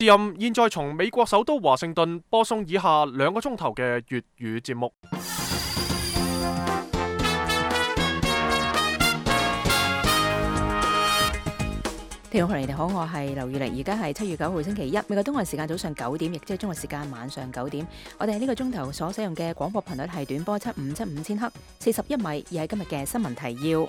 DM 現在從美國首都華盛頓播送以下2個鐘頭嘅粵語節目。 聽眾朋友你哋好，我係劉宇玲，而家係7月9號星期一，美國東岸時間早上9點，亦即係中國時間晚上9點。我哋喺呢個鐘頭所使用嘅廣播頻率係短波7575千赫，41米，而係今日嘅新聞提要。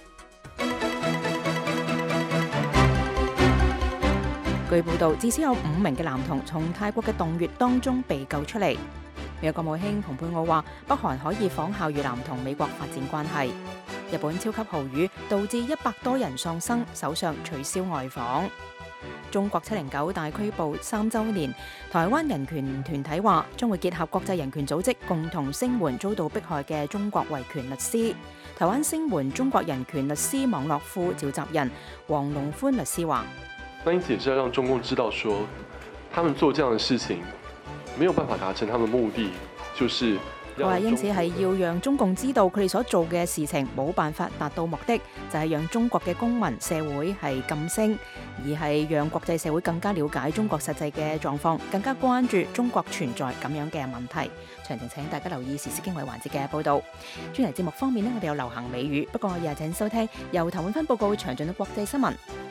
據報道，至少有5名嘅男童從泰國嘅洞穴當中被救出嚟。美國國務卿蓬佩奧話，北韓可以仿效越南同美國發展關係。日本超級豪雨導致100多人喪生，首相取消外訪。中國709大拘捕3週年，台灣人權團體話將會結合國際人權組織，共同聲援遭到迫害嘅中國維權律師。台灣聲援中國人權律師網絡副召集人黃龍寬律師話： 那因此也是要讓中共知道說，他們做這樣的事情沒有辦法達成他們的目的，就是佢話因此係要讓中共知道佢哋所做嘅事情冇辦法達到目的，就係讓中國嘅公民社會係噤聲，而係讓國際社會更加了解中國實際嘅狀況，更加關注中國存在咁樣嘅問題。詳情請大家留意時事經緯環節嘅報導。專題節目方面呢，我哋有流行美語，不過我日請收聽由譚永芬報告詳盡嘅國際新聞。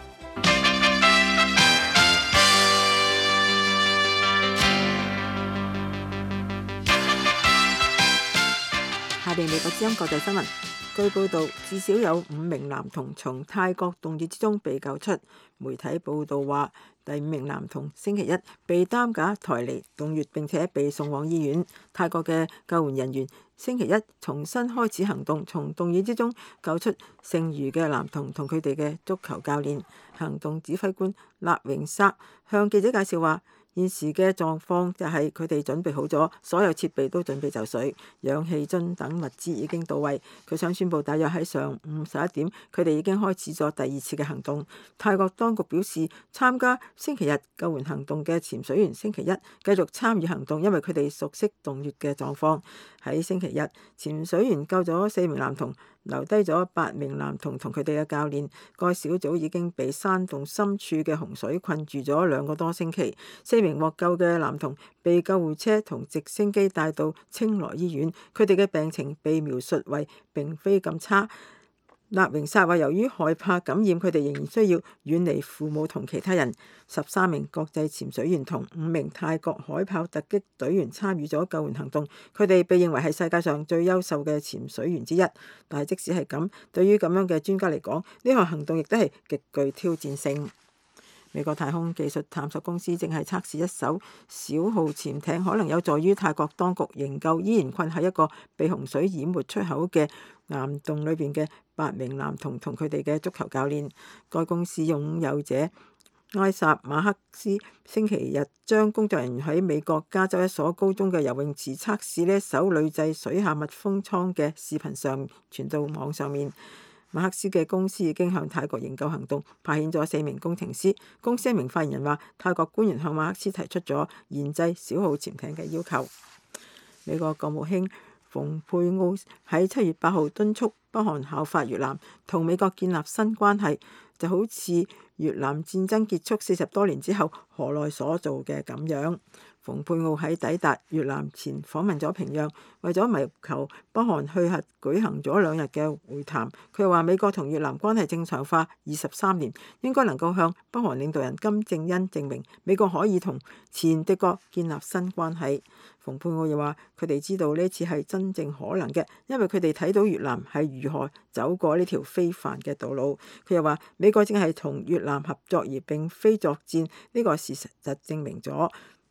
下邊美國之音國際新聞，據報道，至少有5名男童從泰國洞穴之中被救出。媒體報道話，第5名男童星期一被擔架抬離洞穴，並且被送往醫院。泰國嘅救援人員星期一重新開始行動，從洞穴之中救出剩餘嘅男童同佢哋嘅足球教練。行動指揮官納榮薩向記者介紹話，現時嘅狀況就係佢哋準備好咗，所有設備都準備就緒，氧氣樽等物資已經到位。佢想宣佈，大約喺上午11點，佢哋已經開始咗第2次嘅行動。泰國當局表示，參加星期日救援行動嘅潛水員星期一繼續參與行動，因為佢哋熟悉洞穴嘅狀況。喺星期日，潛水員救咗4名男童，留低咗8名男童同佢哋嘅教練。該小組已經被山洞深處嘅洪水困住咗2個多星期。4名獲救嘅男童被救護車同直升機帶到清萊醫院，佢哋嘅病情被描述為並非咁差。納榮薩話，由於害怕感染，佢哋仍然需要遠離父母同其他人。13名國際潛水員同5名泰國海豹突擊隊員參與咗救援行動，佢哋被認為係世界上最優秀嘅潛水員之一。但係即使係咁，對於咁樣嘅專家嚟講，呢項行動亦都係極具挑戰性。美國太空技術探索公司正係測試一艘小號潛艇，可能有助於泰國當局營救依然困喺一個被洪水淹沒出口嘅岩洞裏邊嘅8名男童同佢哋嘅足球教練。該公司擁有者埃薩馬克斯星期日將工作人員喺美國加州一所高中嘅游泳池測試呢一艘鋁製水下密封艙嘅視頻上傳到網上面。馬克斯嘅公司已經向泰國營救行動派遣咗4名工程師。公司一名發言人話，泰國官員向馬克斯提出咗研製小號潛艇嘅要求。美國國務卿蓬佩奧喺7月8號敦促北韓效法越南，同美國建立新關係，就好似越南戰爭結束40多年之後河內所做嘅咁樣。蓬佩奧喺抵達越南前訪問咗平壤，為咗謀求北韓去核舉行咗2日嘅會談。佢又話，美國同越南關係正常化23年，應該能夠向北韓領導人金正恩證明美國可以同前敵國建立新關係。蓬佩奧又話，佢哋知道呢次係真正可能嘅，因為佢哋睇到越南係如何走過呢條非凡嘅道路。佢又話，美國正係同越南合作而並非作戰，呢個事實就證明咗。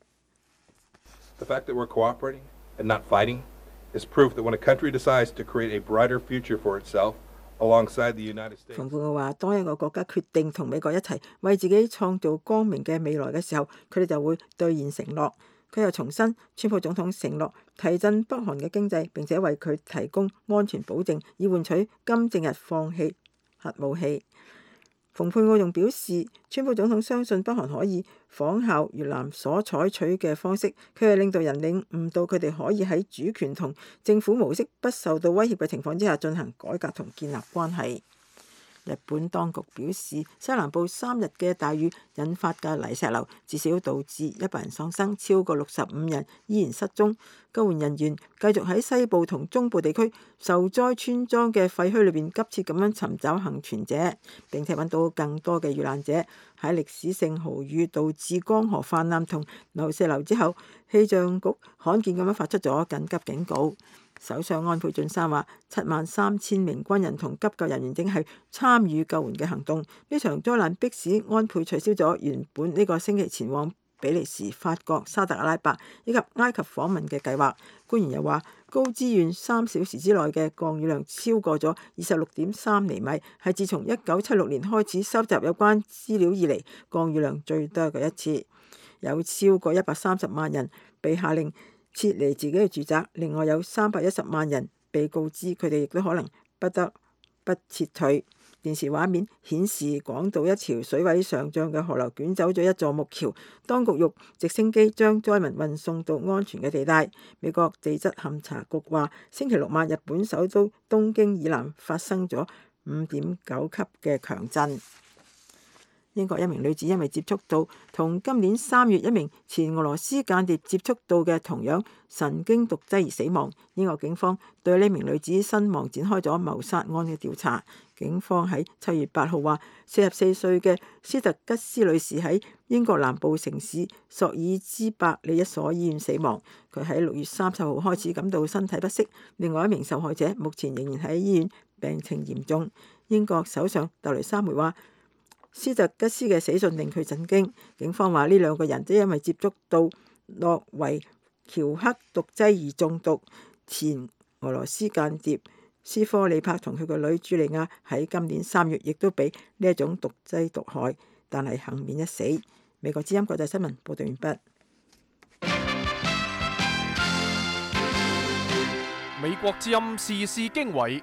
The fact that we're cooperating and not fighting is proof that when a country decides to create a brighter future for itself alongside the United States。蓬佩奧話， 當一個國家決定同美國一齊為自己創造光明嘅未來嘅時候，佢哋就會兌現承諾。佢又重申，川普總統承諾提振北韓嘅經濟，並且為佢提供安全保證，以換取金正日放棄核武器。蓬佩奧仲表示，川普總統相信北韓可以仿效越南所採取嘅方式，佢係領導人領悟到佢哋可以喺主權同政府模式不受到威脅嘅情況之下進行改革同建立關係。 日本當局表示，西南部3日嘅大雨引發嘅泥石流，至少導致100人喪生，超過65人依然失蹤。救援人員繼續喺西部同中部地區受災村莊嘅廢墟裏邊急切咁樣尋找幸存者，並且揾到更多嘅遇難者。喺歷史性豪雨導致江河泛濫同泥石流之後，氣象局罕見咁樣發出咗緊急警告。首相安倍晉三話，73000名軍人同急救人員正係參與救援嘅行動。呢場災難迫使安倍取消咗原本呢個星期前往比利時、法國、沙特阿拉伯以及埃及訪問嘅計劃。官員又話，高知縣3小時之內嘅降雨量超過咗26.3厘米，係自從1976年開始收集有關資料以嚟降雨量最多嘅一次。有超過130萬人被下令撤離自己嘅住宅，另外有310萬人被告知佢哋亦都可能不得不撤退。電視畫面顯示廣島一條水位上漲嘅河流捲走咗一座木橋，當局用直升機將災民運送到安全嘅地帶。美國地質勘察局話，星期六晚日本首都東京以南發生咗5.9級嘅強震。英國一名女子因為接觸到同今年3月一名前俄羅斯間諜接觸到嘅同樣神經毒劑而死亡。英國警方對呢名女子身亡展開咗謀殺案嘅調查。警方喺7月8號話，44歲嘅斯特吉斯女士喺英國南部城市索爾茲伯里一所醫院死亡。佢喺6月30號開始感到身體不適。另外一名受害者目前仍然喺醫院，病情嚴重。英國首相特雷莎梅話，斯特吉斯嘅死訊令佢震驚。警方話呢兩個人都因為接觸到諾維喬克毒劑而中毒。前俄羅斯間諜斯科里帕同佢個女朱莉亞喺今年3月亦都被呢一種毒劑毒害，但係幸免一死。美國之音國際新聞報道完畢。 美國之音時事經緯。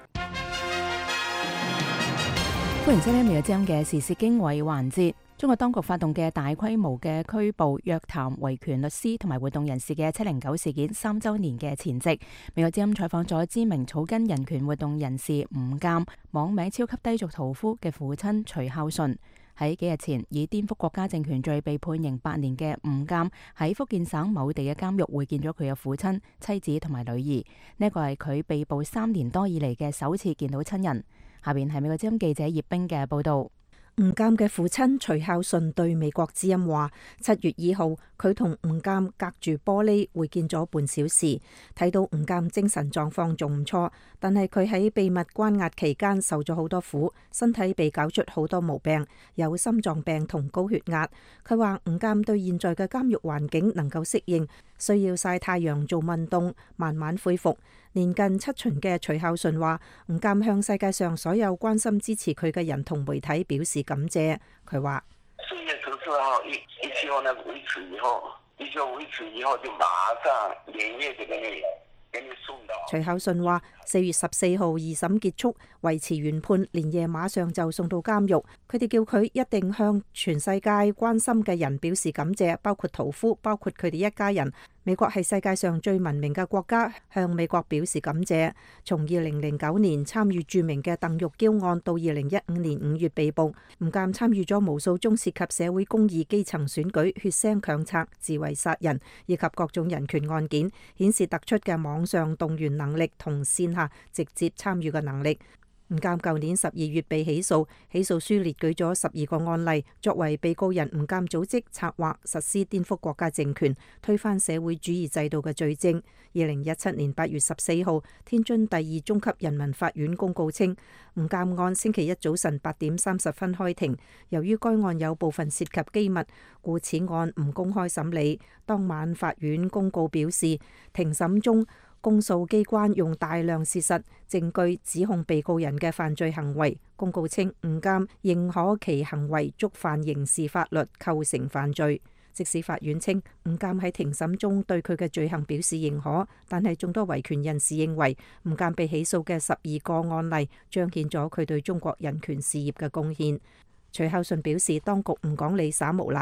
歡迎收聽美國之音嘅時事經緯環節。中國當局發動嘅大規模嘅拘捕、約談維權律師同埋活動人士嘅709事件3週年嘅前夕，美國之音採訪咗知名草根人權活動人士吳鑑，網名超級低俗屠夫嘅父親徐孝順。喺幾日前以顛覆國家政權罪被判刑8年嘅吳鑑喺福建省某地嘅監獄會見咗佢嘅父親、妻子同埋女兒。呢個係佢被捕3年多以嚟嘅首次見到親人。下邊係美國之音記者葉冰嘅報道。 吳鑑嘅父親徐孝順對美國之音話：7月2號，佢同吳鑑隔住玻璃會見咗半小時，睇到吳鑑精神狀況仲唔錯，但係佢喺秘密關押期間受咗好多苦，身體被搞出好多毛病，有心臟病同高血壓。佢話吳鑑對現在嘅監獄環境能夠適應，需要曬太陽做運動，慢慢恢復。年近7旬嘅徐孝順話，吳鑑向世界上所有關心支持佢嘅人同媒體表示感謝。佢話 4月14號一希望呢維持以後，就馬上連夜就給你送到。 徐孝順話，4月14號二審結束，維持原判，連夜馬上就送到監獄。佢哋叫佢一定向全世界關心嘅人表示感謝，包括屠夫，包括佢哋一家人。美國係世界上最文明嘅國家，向美國表示感謝。從2009年參與著名嘅鄧玉嬌案到2015年5月被捕，吳鑑參與咗無數宗涉及社會公義、基層選舉、血腥強拆、自衛殺人以及各種人權案件，顯示突出嘅網上動員能力同線下直接參與嘅能力。吳鑑舊年12月被起訴，起訴書列舉咗12個案例，作為被告人吳鑑組織策劃實施顛覆國家政權、推翻社會主義制度嘅罪證。2017年8月14號，天津第2中級人民法院公告稱，吳鑑案星期一早晨8點30分開庭，由於該案有部分涉及機密，故此案唔公開審理。當晚法院公告表示，庭審中公訴機關用大量事實證據指控被告人嘅犯罪行為。公告稱，吳鑑認可其行為觸犯刑事法律，構成犯罪。即使法院稱吳鑑喺庭審中對佢嘅罪行表示認可，但係眾多維權人士認為吳鑑被起訴嘅12個案例彰顯咗佢對中國人權事業嘅貢獻。徐孝順表示，當局唔講你耍無賴，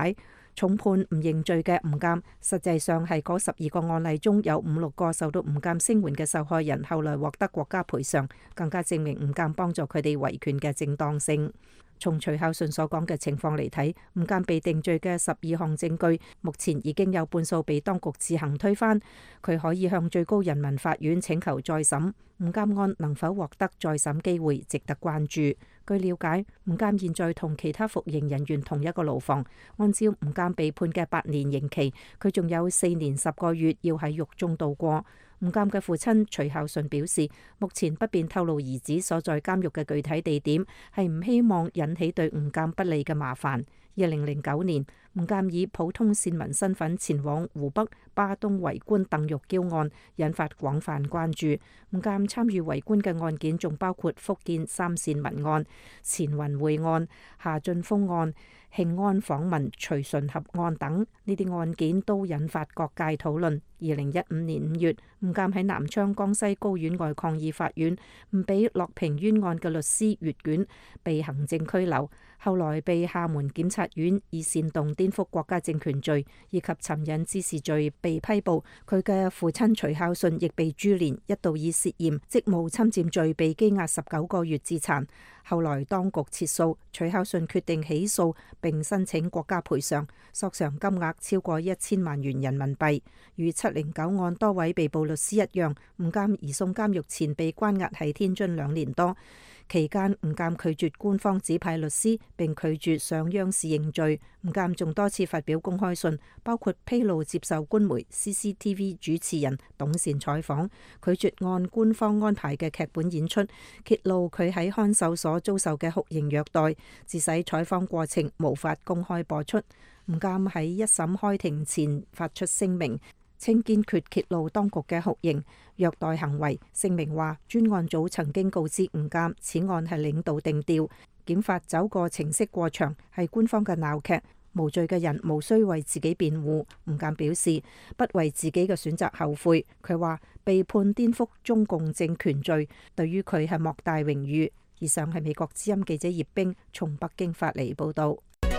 重判唔認罪嘅吳鑑，實際上係嗰12個案例中有5、6個受到吳鑑聲援嘅受害人後來獲得國家賠償，更加證明吳鑑幫助佢哋維權嘅正當性。從徐孝順所講嘅情況嚟睇，吳鑑被定罪嘅12項證據，目前已經有半數被當局自行推翻，佢可以向最高人民法院請求再審。吳鑑案能否獲得再審機會，值得關注。據了解，吳鑑現在同其他服刑人員同一個牢房，按照吳鑑被判嘅8年刑期，佢仲有4年10個月要喺獄中度過。吳鑑嘅父親徐孝順表示，目前不便透露兒子所在監獄嘅具體地點，係唔希望引起對吳鑑不利嘅麻煩。2009年，吳鑑以普通市民身份前往湖北巴東圍觀鄧玉嬌案，引發廣泛關注。吳鑑參與圍觀嘅案件仲包括福建三線民案、錢雲會案、夏俊峰案、慶安訪問徐順合案等，呢啲案件都引發各界討論。2015年5月，吳鑑喺南昌江西高院外抗議法院唔俾樂平冤案嘅律師閱卷，被行政拘留，後來被廈門檢察院以煽動顛覆國家政權罪以及尋釁滋事罪被批捕。佢嘅父親徐孝順亦被株連，一度以涉嫌職務侵佔罪被羈押19個月致殘。後來當局撤訴，徐孝順決定起訴並申請國家賠償，索償金額超過1000萬元人民幣。與709案多位被捕律師一樣，吳鑑移送監獄前被關押喺天津2年多。期間，吳鑑拒絕官方指派律師，並拒絕上央視認罪。吳鑑仲多次發表公開信，包括披露接受官媒 CCTV 主持人董倩採訪，拒絕按官方安排嘅劇本演出，揭露佢喺看守所遭受嘅酷刑虐待，致使採訪過程無法公開播出。吳鑑喺一審開庭前發出聲明，稱堅決揭露當局嘅酷刑虐待行為。聲明話，專案組曾經告知吳鑑，此案係領導定調，檢法走過程式過長，係官方嘅鬧劇，無罪嘅人無需為自己辯護。吳鑑表示不為自己嘅選擇後悔。佢話被判顛覆中共政權罪，對於佢係莫大榮譽。以上係美國之音記者葉冰從北京發嚟報道。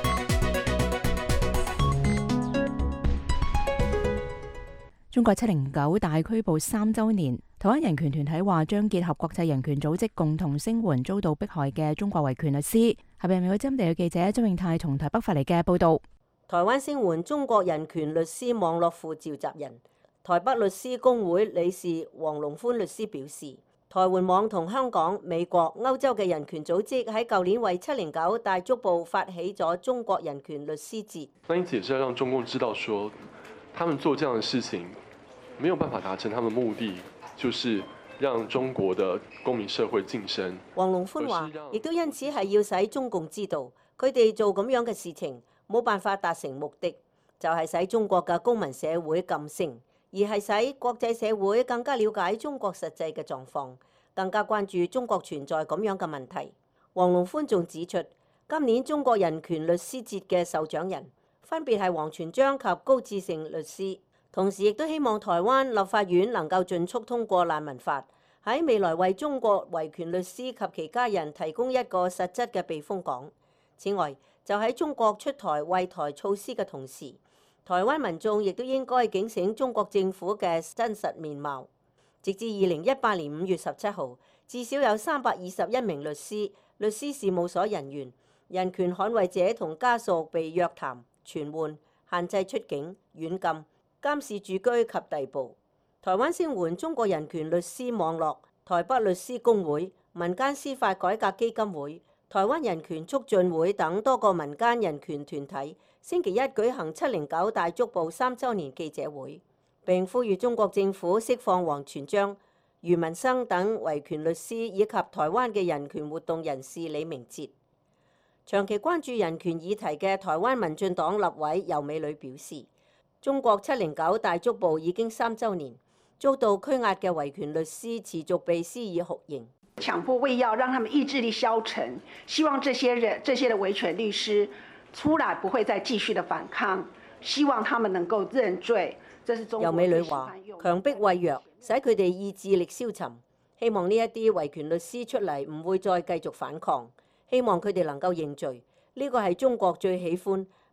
中國709大拘捕3週年，台灣人權團體話將結合國際人權組織共同聲援遭到迫害嘅中國維權律師。下邊係美國之音地嘅記者周永泰從台北發嚟嘅報道。 台灣聲援中國人權律師網絡副召集人、台北律師公會理事黃龍寬律師表示，台援網同香港、美國、歐洲嘅人權組織喺舊年為709大足部發起咗中國人權律師節。 那因此也是要讓中共知道說，他們做這樣的事情沒有辦法達成他們的目的，就是讓中國的公民社會晉升。 黃龍寬話，亦都因此係要使中共知道，佢哋做咁樣嘅事情冇辦法達成目的，就係使中國嘅公民社會晉升，而係使國際社會更加了解中國實際嘅狀況，更加關注中國存在咁樣嘅問題。黃龍寬仲指出，今年中國人權律師節嘅受獎人分別係王全璋及高志勝律師。同時亦都希望台灣立法院能夠盡速通過難民法，喺未來為中國維權律師及其家人提供一個實質嘅避風港。此外，就喺中國出台惠台措施嘅同時，台灣民眾亦都應該警醒中國政府嘅真實面貌。直至2018年5月17號，至少有321名律師、律師事務所人員、人權捍衛者同家屬被約談、傳喚、限制出境、軟禁、監視住居及逮捕。台灣聲援中國人權律師網絡、台北律師公會、民間司法改革基金會、台灣人權促進會等多個民間人權團體，星期一舉行709大足部3週年記者會，並呼籲中國政府釋放王全璋、余文生等維權律師以及台灣嘅人權活動人士李明哲。長期關注人權議題嘅台灣民進黨立委游美女表示，中國709大足部已經3週年，遭到拘押嘅維權律師持續被施以酷刑， 強迫餵藥，讓他們意志力消沉。希望這些的維權律師出來不會再繼續的反抗，希望他們能夠認罪。這是中國。游美女話：強迫餵藥，使佢哋意志力消沉。希望呢一啲維權律師出嚟唔會再繼續反抗，希望佢哋能夠認罪。呢個係中國最喜歡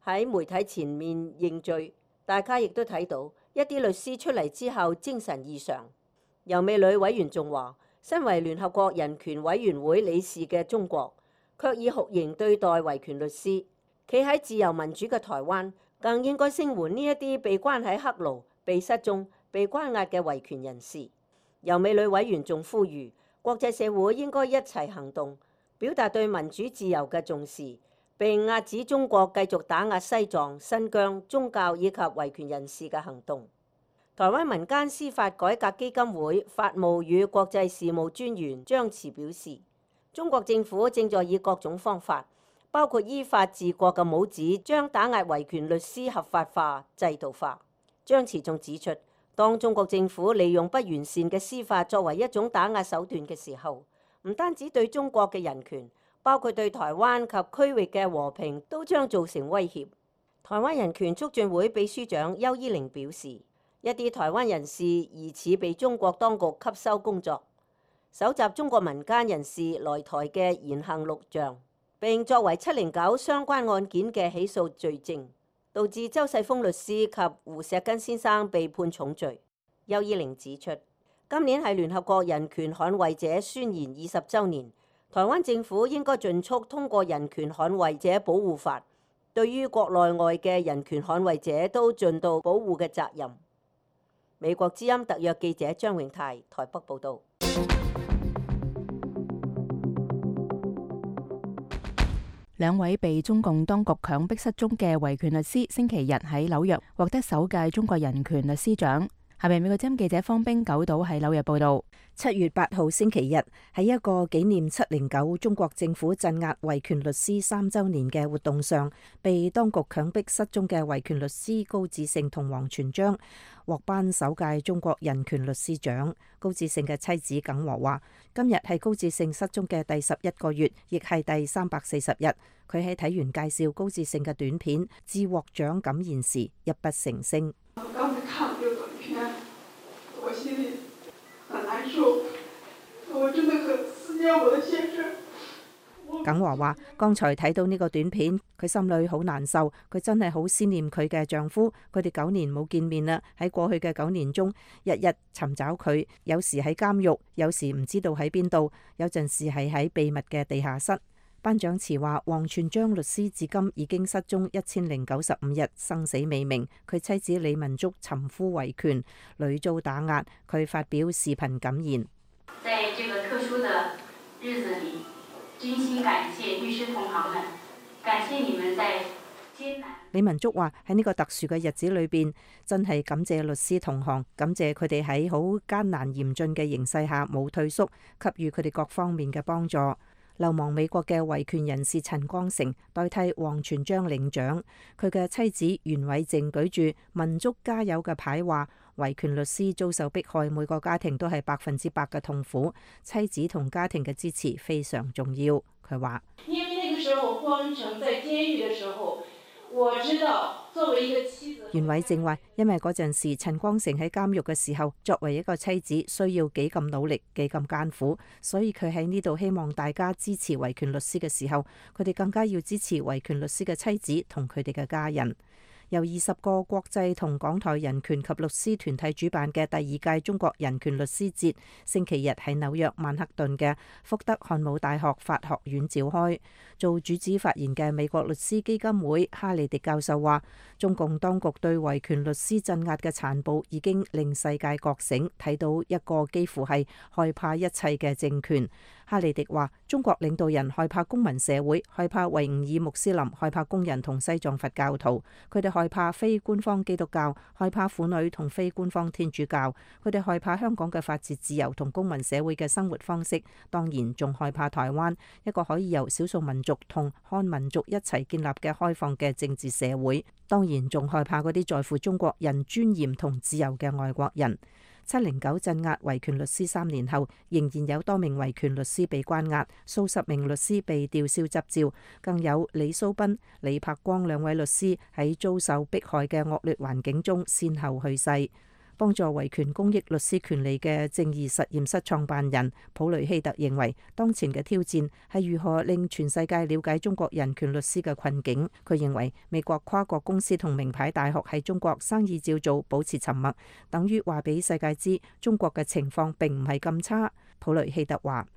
喺媒體前面認罪。大家亦都睇到一啲律師出嚟之後精神異常。尤美女委員仲話，身為聯合國人權委員會理事嘅中國，卻以酷刑對待維權律師。企喺自由民主嘅台灣，更應該聲援呢一啲被關喺黑牢、被失蹤、被關押嘅維權人士。尤美女委員仲呼籲國際社會應該一齊行動，表達對民主自由嘅重視，並遏止中國繼續打壓西藏、新疆宗教以及維權人士嘅行動。台灣民間司法改革基金會法務與國際事務專員張弛表示，中國政府正在以各種方法，包括依法治國嘅帽子，將打壓維權律師合法化、制度化。張弛仲指出，當中國政府利用不完善嘅司法作為一種打壓手段嘅時候，唔單止對中國嘅人權，包括對台灣及區域嘅和平都將造成威脅。台灣人權促進會秘書長邱依玲表示，一啲台灣人士疑似被中國當局吸收工作，搜集中國民間人士來台嘅言行錄像，並作為709相關案件嘅起訴罪證，導致周世峰律師及胡錫根先生被判重罪。邱依玲指出，今年係聯合國人權捍衛者宣言20週年，台灣政府應該盡速通過人權捍衛者保護法，對於國內外嘅人權捍衛者都盡到保護嘅責任。美國之音特約記者張永泰台北報導。 兩位被中共當局強迫失蹤嘅維權律師，星期日喺紐約獲得首屆中國人權律師獎。下面美國之音記者方冰九島喺紐約報道。 7月8號星期日喺一個紀念709中國政府鎮壓維權律師3週年嘅活動上，被當局強迫失蹤嘅維權律師高志勝同王全璋獲頒首屆中國人權律師獎。高志勝嘅妻子耿和話，今日係高志勝失蹤嘅第11個月，亦係第340日。佢喺睇完介紹高志勝嘅短片致獲獎感言時，泣不成聲。 我心裡很難受，我真的很思念我的先生。 耿和話：剛才睇到呢個短片，佢心裏好難受，佢真係好思念佢嘅丈夫。佢哋9年冇見面啦，喺過去嘅9年中，日日尋找佢，有時喺監獄，有時唔知道喺邊度，有陣時係喺秘密嘅地下室。頒獎詞話，王全璋律師至今已經失蹤1095日，生死未明。佢妻子李文竹尋夫維權，屢遭打壓。佢發表視頻感言： 在這個特殊的日子裏，真心感謝律師同行們，感謝你們在艱難。 李文竹話喺呢個特殊嘅日子裏邊，真係感謝律師同行，感謝佢哋喺好艱難嚴峻嘅形勢下冇退縮，給予佢哋各方面嘅幫助。流亡美國嘅維權人士陳光誠代替王全璋領獎，佢嘅妻子袁偉靜舉住民族加油嘅牌話，維權律師遭受迫害，每個家庭都係100%嘅痛苦，妻子同家庭嘅支持非常重要。佢話： 因為那個時候光誠在監獄嘅時候，我知道作為一個妻子。 袁偉靜話，因為嗰陣時陳光誠喺監獄嘅時候，作為一個妻子需要幾咁努力，幾咁艱苦，所以佢喺呢度希望大家支持維權律師嘅時候，佢哋更加要支持維權律師嘅妻子同佢哋嘅家人。由20個國際同港台人權及律師團體主辦嘅第2屆中國人權律師節，星期日喺紐約曼克頓嘅福德漢姆大學法學院召開。做主旨發言嘅美國律師基金會哈利迪教授話，中共當局對維權律師鎮壓嘅殘暴已經令世界覺醒，睇到一個幾乎係害怕一切嘅政權。哈利迪話，中國領導人害怕公民社會，害怕維吾爾穆斯林，害怕工人同西藏佛教徒，佢哋害怕非官方基督教，害怕婦女同非官方天主教，佢哋害怕香港嘅法治自由同公民社會嘅生活方式，當然仲害怕台灣一個可以由少數民族同漢民族一齊建立嘅開放嘅政治社會，當然仲害怕嗰啲在乎中國人尊嚴同自由嘅外國人。709鎮壓維權律師3年後，仍然有多名維權律師被關押，數十名律師被吊銷執照，更有李蘇斌、李柏光2位律師喺遭受迫害嘅惡劣環境中先後去世。 幫助維權公益律師權利嘅正義實驗室創辦人普雷希特認為，當前嘅挑戰係如何令全世界了解中國人權律師嘅困境。佢認為美國跨國公司同名牌大學喺中國生意照做，保持沉默，等於話俾世界知中國嘅情況並唔係咁差。普雷希特話：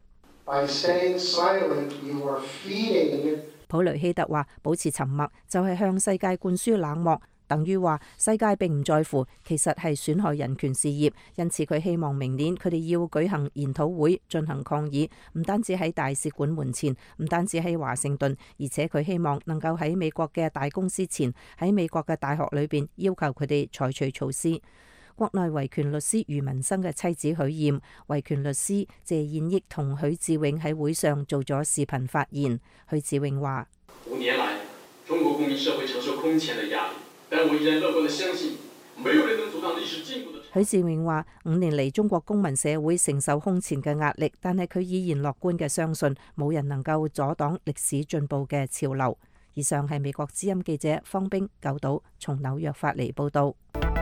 普雷希特話，保持沉默就係向世界灌輸冷漠，等於話世界並唔在乎，其實係損害人權事業。因此佢希望明年佢哋要舉行研討會進行抗議，唔單止喺大使館門前，唔單止喺華盛頓，而且佢希望能夠喺美國嘅大公司前，喺美國嘅大學裏邊要求佢哋採取措施。國內維權律師余文生嘅妻子許艷、維權律師謝燕益同許志永喺會上做咗視頻發言。許志永話：5年來，中國公民社會承受空前的壓力，但我依然樂觀地相信，沒有人能阻擋歷史進步的。許志永話：5年嚟，中國公民社會承受空前嘅壓力，但係佢依然樂觀嘅相信，冇人能夠阻擋歷史進步嘅潮流。以上係美國之音記者方冰九島從紐約發嚟報道。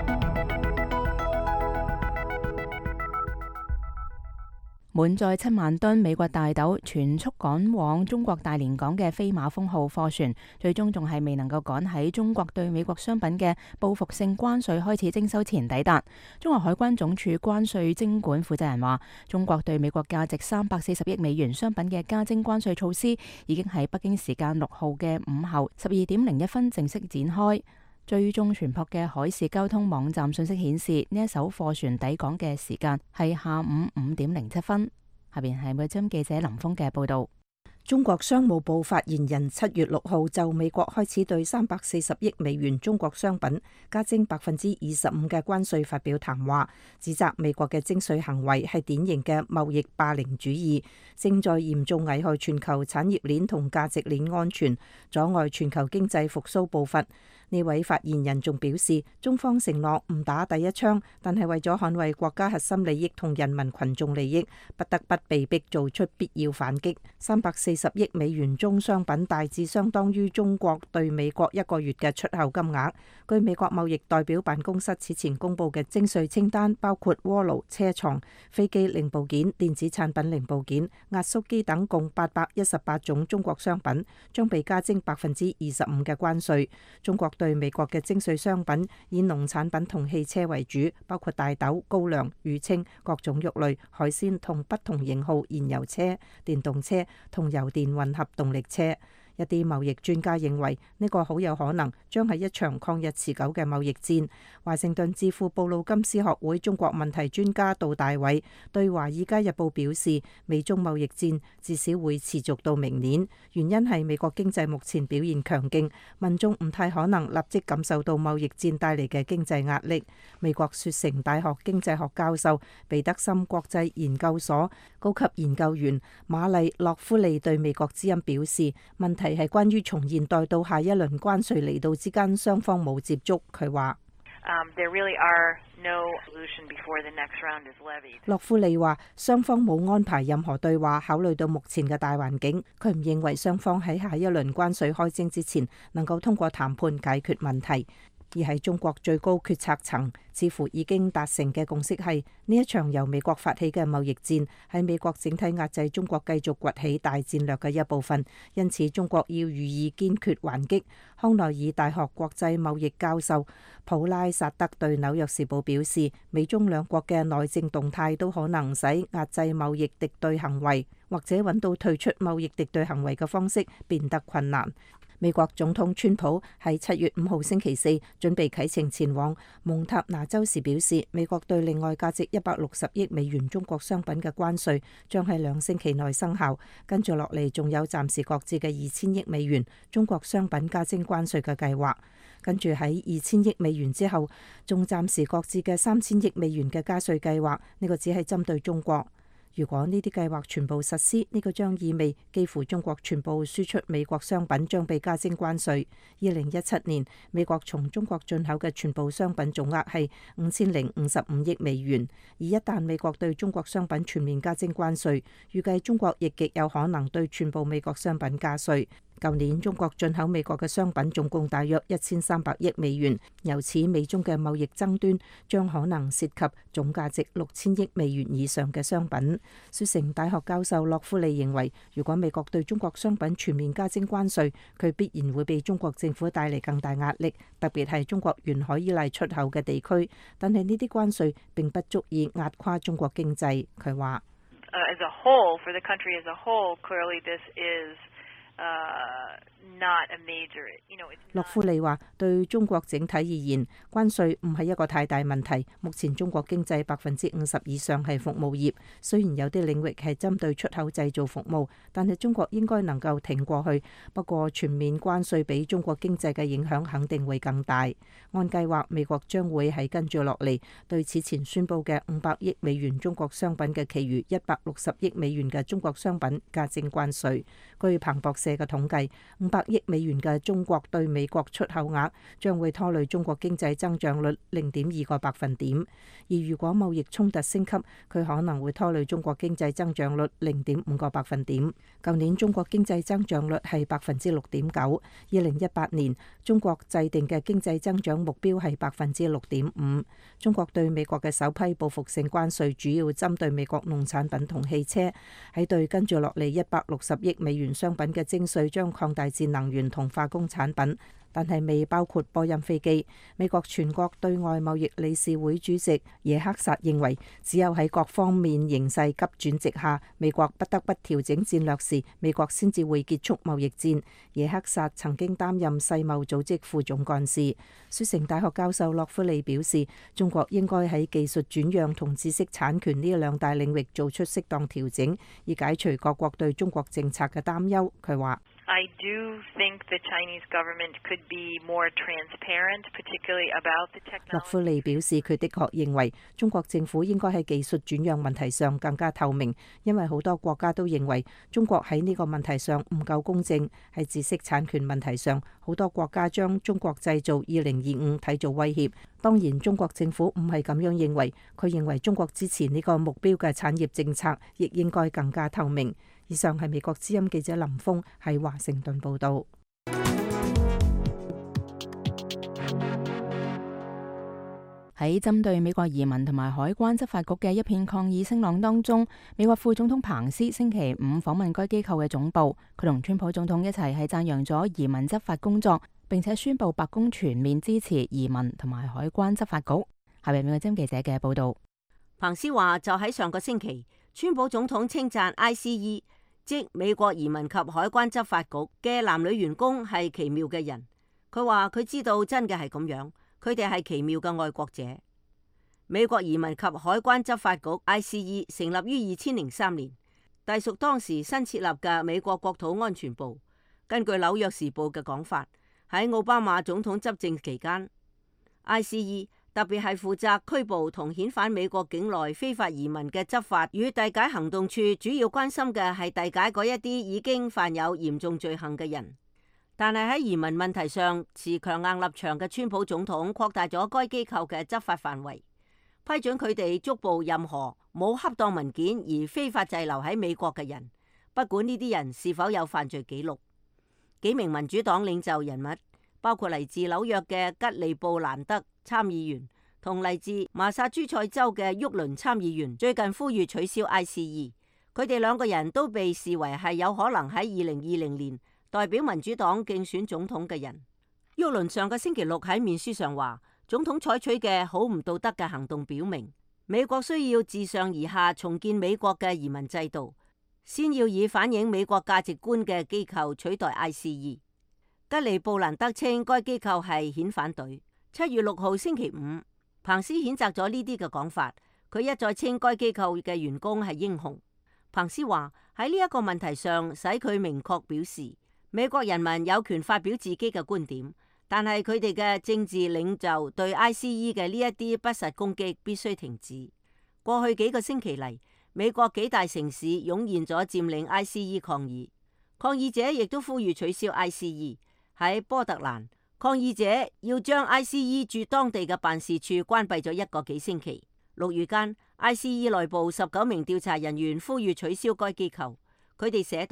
滿載7萬噸美國大豆全速趕往中國大連港嘅飛馬峰號貨船，最終仲係未能夠趕喺中國對美國商品嘅報復性關稅開始徵收前抵達。中國海關總署關稅徵管負責人話，中國對美國價值340億美元商品嘅加徵關稅措施已經喺北京時間6號嘅午後12:01正式展開。追蹤船舶嘅海事交通網站信息顯示，呢一艘貨船抵港嘅時間係下午5:07。下邊係每針記者林峰嘅報道。中國商務部發言人7月6號就美國開始對340億美元中國商品加徵25%嘅關稅發表談話，指責美國嘅徵稅行為係典型嘅貿易霸凌主義，正在嚴重危害全球產業鏈同價值鏈安全，阻礙全球經濟復甦步伐。呢位發言人仲表示，中方承諾唔打第一槍，但係為咗捍衛國家核心利益同人民群眾利益，不得不被逼做出必要反擊。340億美元中商品大致相當於中國對美國1個月嘅出口金額。據美國貿易代表辦公室此前公佈嘅徵稅清單，包括鍋爐、車床、飛機零部件、電子產品零部件、壓縮機等共818種中國商品，將被加徵25%嘅關稅。中國對美國嘅徵稅商品以農產品同汽車為主，包括大豆、高粱、乳清、各種肉類、海鮮同不同型號燃油車、電動車同油電混合動力車。一啲貿易專家認為呢個好有可能將係一場曠日持久嘅貿易戰。華盛頓智庫布魯金斯學會中國問題專家杜大偉對《華爾街日報》表示，美中貿易戰至少會持續到明年，原因係美國經濟目前表現強勁，民眾唔太可能立即感受到貿易戰帶嚟嘅經濟壓力。美國雪城大學經濟學教授彼得森國際研究所高級研究員瑪麗洛夫利對美國之音表示，問題係關於從現代到下一輪關稅嚟到之間雙方冇接觸。佢話洛夫利話雙方冇安排任何對話，考慮到目前嘅大環境，佢唔認為雙方喺下一輪關稅開徵之前能夠通過談判解決問題。而喺中國最高決策層似乎已經達成嘅共識係，呢一場由美國發起嘅貿易戰係美國整體壓制中國繼續崛起大戰略嘅一部分，因此中國要予以堅決還擊。康奈爾大學國際貿易教授普拉薩德對紐約時報表示，美中兩國嘅內政動態都可能使壓制貿易敵對行為或者揾到退出貿易敵對行為嘅方式變得困難。美國總統川普喺7月5號星期四準備啟程前往蒙塔拿州時表示，美國對另外價值160億美元中國商品嘅關稅將喺2星期內生效，跟住落嚟仲有暫時擱置嘅2000億美元中國商品加徵關稅嘅計劃，跟住喺2000億美元之後仲暫時擱置嘅3000億美元嘅加稅計劃，呢個只係針對中國。如果呢啲計劃全部實施，呢個將意味幾乎中國全部輸出美國商品將被加徵關稅。2017年，美國從中國進口嘅全部商品總額係5055億美元，而一旦美國對中國商品全面加徵關稅，預計中國亦極有可能對全部美國商品加稅。 舊年中國進口美國嘅商品總共大約1300億美元，由此美中嘅貿易爭端將可能涉及總價值6000億美元以上嘅商品。雪城大學教授洛夫利認為，如果美國對中國商品全面加徵關稅，佢必然會被中國政府帶嚟更大壓力，特別係中國沿海依賴出口嘅地區。但係呢啲關稅並不足以壓垮中國經濟。佢話 ：As a whole, for the country as a whole, clearly this is not a major, it's not... 洛夫利話：對中國整體而言，關稅唔係一個太大問題。目前中國經濟50%以上係服務業，雖然有啲領域係針對出口製造服務，但係中國應該能夠挺過去。不過全面關稅俾中國經濟嘅影響肯定會更大。按計劃，美國將會係跟住落嚟對此前宣佈嘅500億美元中國商品嘅其餘160億美元嘅中國商品加徵關稅。據彭博社嘅統計，500億美元嘅中國對美國出口額將會拖累中國經濟增長率0.2個百分點。而如果貿易衝突升級，佢可能會拖累中國經濟增長率0.5個百分點。舊年中國經濟增長率係6.9%， 2018年中國制定嘅經濟增長目標係6.5%。中國對美國嘅首批報復性關稅主要針對美國農產品同汽車，喺對跟住落嚟160億美元商品嘅徵稅將擴大至能源同化工產品，但係未包括波音飛機。美國全國對外貿易理事會主席耶克薩認為，只有喺各方面形勢急轉直下，美國不得不調整戰略時，美國先至會結束貿易戰。耶克薩曾經擔任世貿組織副總幹事。雪城大學教授洛夫利表示，中國應該喺技術轉讓同知識產權呢兩大領域做出適當調整，以解除各國對中國政策嘅擔憂。佢話 ：I do think the Chinese government could be more transparent, particularly about the technology. 洛夫利表示，佢的確認為中國政府應該喺技術轉讓問題上更加透明，因為好多國家都認為中國喺呢個問題上唔夠公正。喺知識產權問題上，好多國家將中國製造2025睇做威脅。當然，中國政府唔係咁樣認為，佢認為中國支持呢個目標嘅產業政策亦應該更加透明。以上係美國之音記者林峰喺華盛頓報道。 喺針對美國移民同埋海關執法局嘅一片抗議聲浪當中，美國副總統彭斯星期五訪問該機構嘅總部，佢同川普總統一齊係讚揚咗移民執法工作，並且宣布白宮全面支持移民同埋海關執法局。下面美國之音記者嘅報道。 彭斯話就喺上個星期，川普總統稱讚 ICE， 即美國移民及海關執法局嘅男女員工係奇妙嘅人。佢話佢知道真嘅係咁樣，佢哋係奇妙嘅愛國者。美國移民及海關執法局 ICE 成立於2003年，隸屬當時新設立嘅美國國土安全部。根據紐約時報嘅講法，喺奧巴馬總統執政期間， ICE 特別係負責拘捕同遣返美國境內非法移民嘅執法與遞解行動處，主要關心嘅係遞解嗰一啲已經犯有嚴重罪行嘅人。但係喺移民問題上持強硬立場嘅川普總統擴大咗該機構嘅執法範圍，批准佢哋捉捕任何冇恰當文件而非法滯留喺美國嘅人，不管呢啲人是否有犯罪記錄。幾名民主黨領袖人物，包括嚟自紐約嘅吉利布蘭德參議員同嚟自麻薩諸塞州嘅沃倫參議員，最近呼籲取消 ICE。佢哋兩個人都被視為係有可能喺2020年代表民主黨競選總統嘅人。沃倫上個星期六喺面書上話，總統採取嘅好唔道德嘅行動表明，美國需要自上而下重建美國嘅移民制度，先要以反映美國價值觀嘅機構取代 ICE。吉利布蘭德稱該機構係遣返隊。7月6號星期五，彭斯譴責咗呢啲嘅講法，佢一再稱該機構嘅員工係英雄。彭斯話喺呢一個問題上，使佢明確表示，美國人民有權發表自己嘅觀點，但係佢哋嘅政治領袖對 ICE 嘅呢一啲不實攻擊必須停止。過去幾個星期嚟，美國幾大城市湧現咗佔領 ICE 抗議，抗議者亦都呼籲取消 ICE。喺波特蘭，抗議者要將 ICE 駐當地嘅辦事處關閉咗1個幾星期。6月間，ICE 內部19名調查人員呼籲取消該機構。佢哋寫道，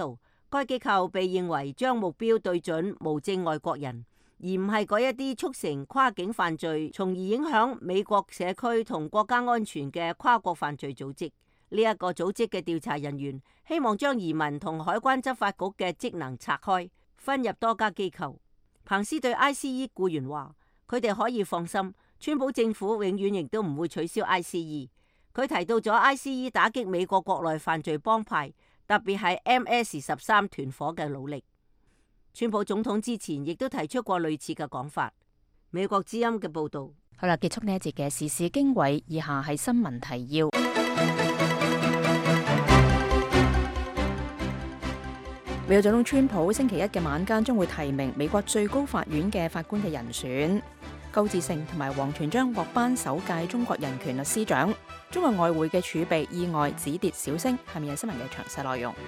該機構被認為將目標對準無證外國人，而唔係嗰一啲促成跨境犯罪，從而影響美國社區同國家安全嘅跨國犯罪組織。呢一個組織嘅調查人員希望將移民同海關執法局嘅職能拆開，分入多家機構。彭斯對 ICE 僱員話：佢哋可以放心，川普政府永遠亦都唔會取消 ICE。佢提到咗 ICE 打擊美國國內犯罪幫派，特別係 MS-13團伙嘅努力。川普總統之前亦都提出過類似嘅講法。美國之音嘅報導。 好啦，結束呢一節嘅時事經緯，以下係新聞提要。美國總統川普星期一嘅晚間將會提名美國最高法院嘅法官嘅人選。高志盛同埋王全璋獲頒首屆中國人權律師獎。中國外匯嘅儲備意外止跌小升。下面係新聞嘅詳細內容。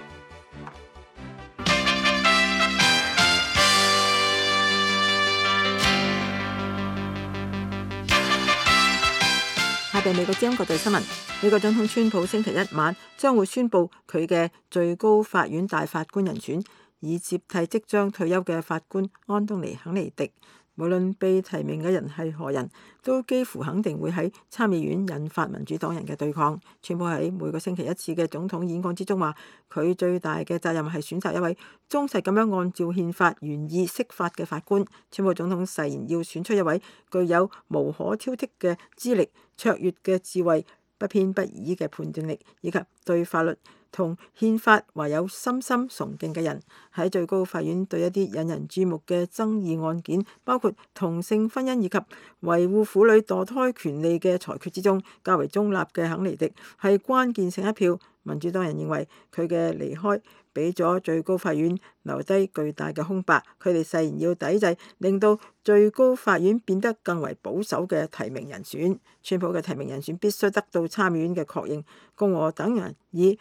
下邊美國之音國際新聞。美國總統川普星期一晚將會宣布佢嘅最高法院大法官人選，以接替即將退休嘅法官安東尼肯尼迪。無論被提名嘅人係何人，都幾乎肯定會喺參議院引發民主黨人嘅對抗。川普喺每個星期一次嘅總統演講之中話，佢最大嘅責任係選擇一位忠實咁樣按照憲法原意釋法嘅法官。川普總統誓言要選出一位具有無可挑剔嘅資歷、卓越嘅智慧、不偏不倚嘅判斷力，以及對法律同憲法懷有深深崇敬嘅人。喺最高法院對一啲引人注目嘅爭議案件，包括同性婚姻以及維護婦女墮胎權利嘅裁決之中，較為中立嘅肯尼迪係關鍵性一票。民主黨人認為佢嘅離開俾咗最高法院留低巨大嘅空白，佢哋誓言要抵制令到最高法院變得更為保守嘅提名人選。川普嘅提名人選必須得到參議院嘅確認。共和黨人以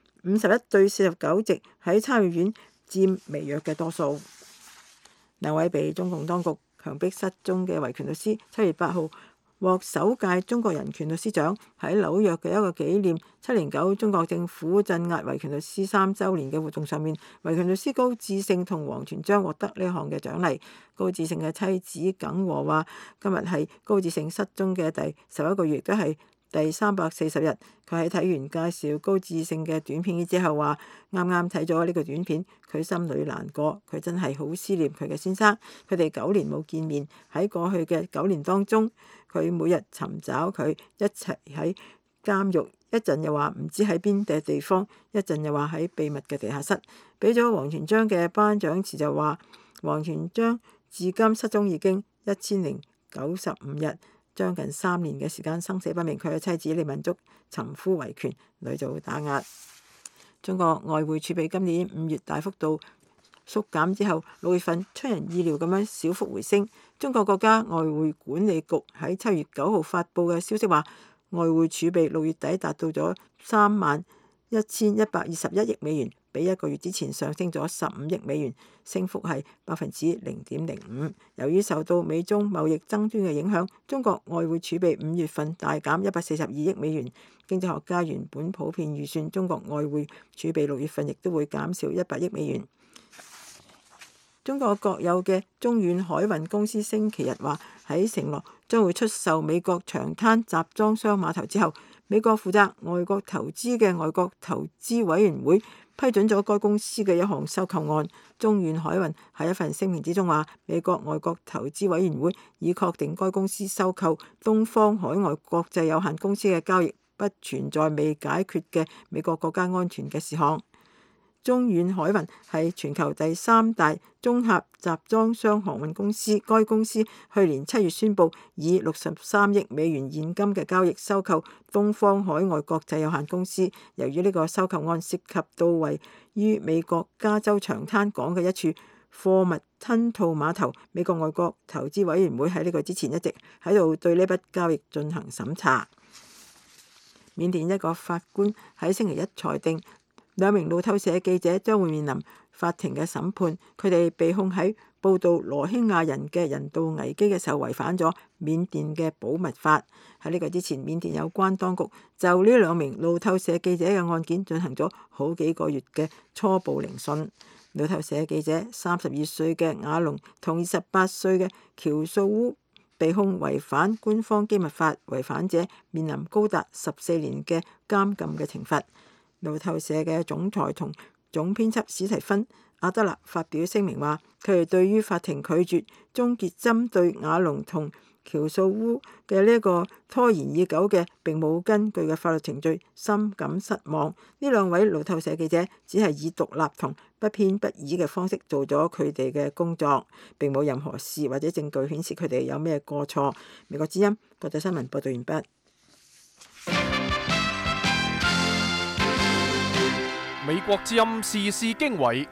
51對49席喺參議院佔微弱嘅多數。兩位被中共當局強迫失蹤嘅維權律師7月8號獲首屆中國人權律師獎。喺紐約嘅一個紀念709中國政府鎮壓維權律師3週年嘅活動上面，維權律師高志盛同王全璋獲得呢項嘅獎勵。高志盛嘅妻子耿和話：今日係高志盛失蹤嘅第11個月，都係第340日。佢喺睇完介紹高志盛嘅短片之後話：啱啱睇咗呢個短片，佢心裏難過，佢真係好思念佢嘅先生。佢哋9年冇見面，喺過去嘅9年當中，佢每日尋找佢，一齊喺監獄，一陣又話唔知喺邊嘅地方，一陣又話喺秘密嘅地下室。俾咗王全璋嘅頒獎詞就話：王全璋至今失蹤已經1095日。將近3年嘅時間生死不明，佢嘅妻子李文竹尋夫維權，屢遭打壓。中國外匯儲備今年5月大幅度縮減之後，6月份出人意料咁樣小幅回升。中國國家外匯管理局喺7月9號發布嘅消息話，外匯儲備6月底達到咗31,121億美元，比一個月之前上升咗15億美元，升幅係0.05%。由於受到美中貿易爭端嘅影響，中國外匯儲備5月份大減142億美元。經濟學家原本普遍預算中國外匯儲備6月份亦都會減少100億美元。中國國有嘅中遠海運公司星期日話，喺承諾將會出售美國長灘集裝箱碼頭之後，美國負責外國投資嘅外國投資委員會批准咗該公司嘅一項收購案。中遠海運喺一份聲明之中話，美國外國投資委員會已確定該公司收購東方海外國際有限公司嘅交易不存在未解決嘅美國國家安全嘅事項。中遠海運係全球第3大綜合集裝箱航運公司。該公司去年7月宣布以63億美元現金嘅交易收購東方海外國際有限公司。由於呢個收購案涉及到位於美國加州長灘港嘅一處貨物吞吐碼頭，美國外國投資委員會喺呢個之前一直喺度對呢筆交易進行審查。緬甸一個法官喺星期一裁定，2名路透社記者將會面臨法庭嘅審判。佢哋被控喺報導羅興亞人嘅人道危機嘅時候違反咗緬甸嘅保密法。喺呢個之前，緬甸有關當局就呢2名路透社記者嘅案件進行咗好幾個月嘅初步聆訊。 路透社記者32歲嘅亞龍同28歲嘅喬素烏被控違反官方機密法，違反者面臨高達14年嘅監禁嘅懲罰。路透社嘅總裁同總編輯史提芬·阿德勒發表聲明話，佢哋對於法庭拒絕終結針對亞龍同喬素烏嘅呢一個拖延已久嘅並冇根據嘅法律程序深感失望。呢兩位路透社記者只係以獨立同不偏不倚嘅方式做咗佢哋嘅工作，並冇任何事或者證據顯示佢哋有咩過錯。美國之音國際新聞報道完畢。 美國之音時事經緯，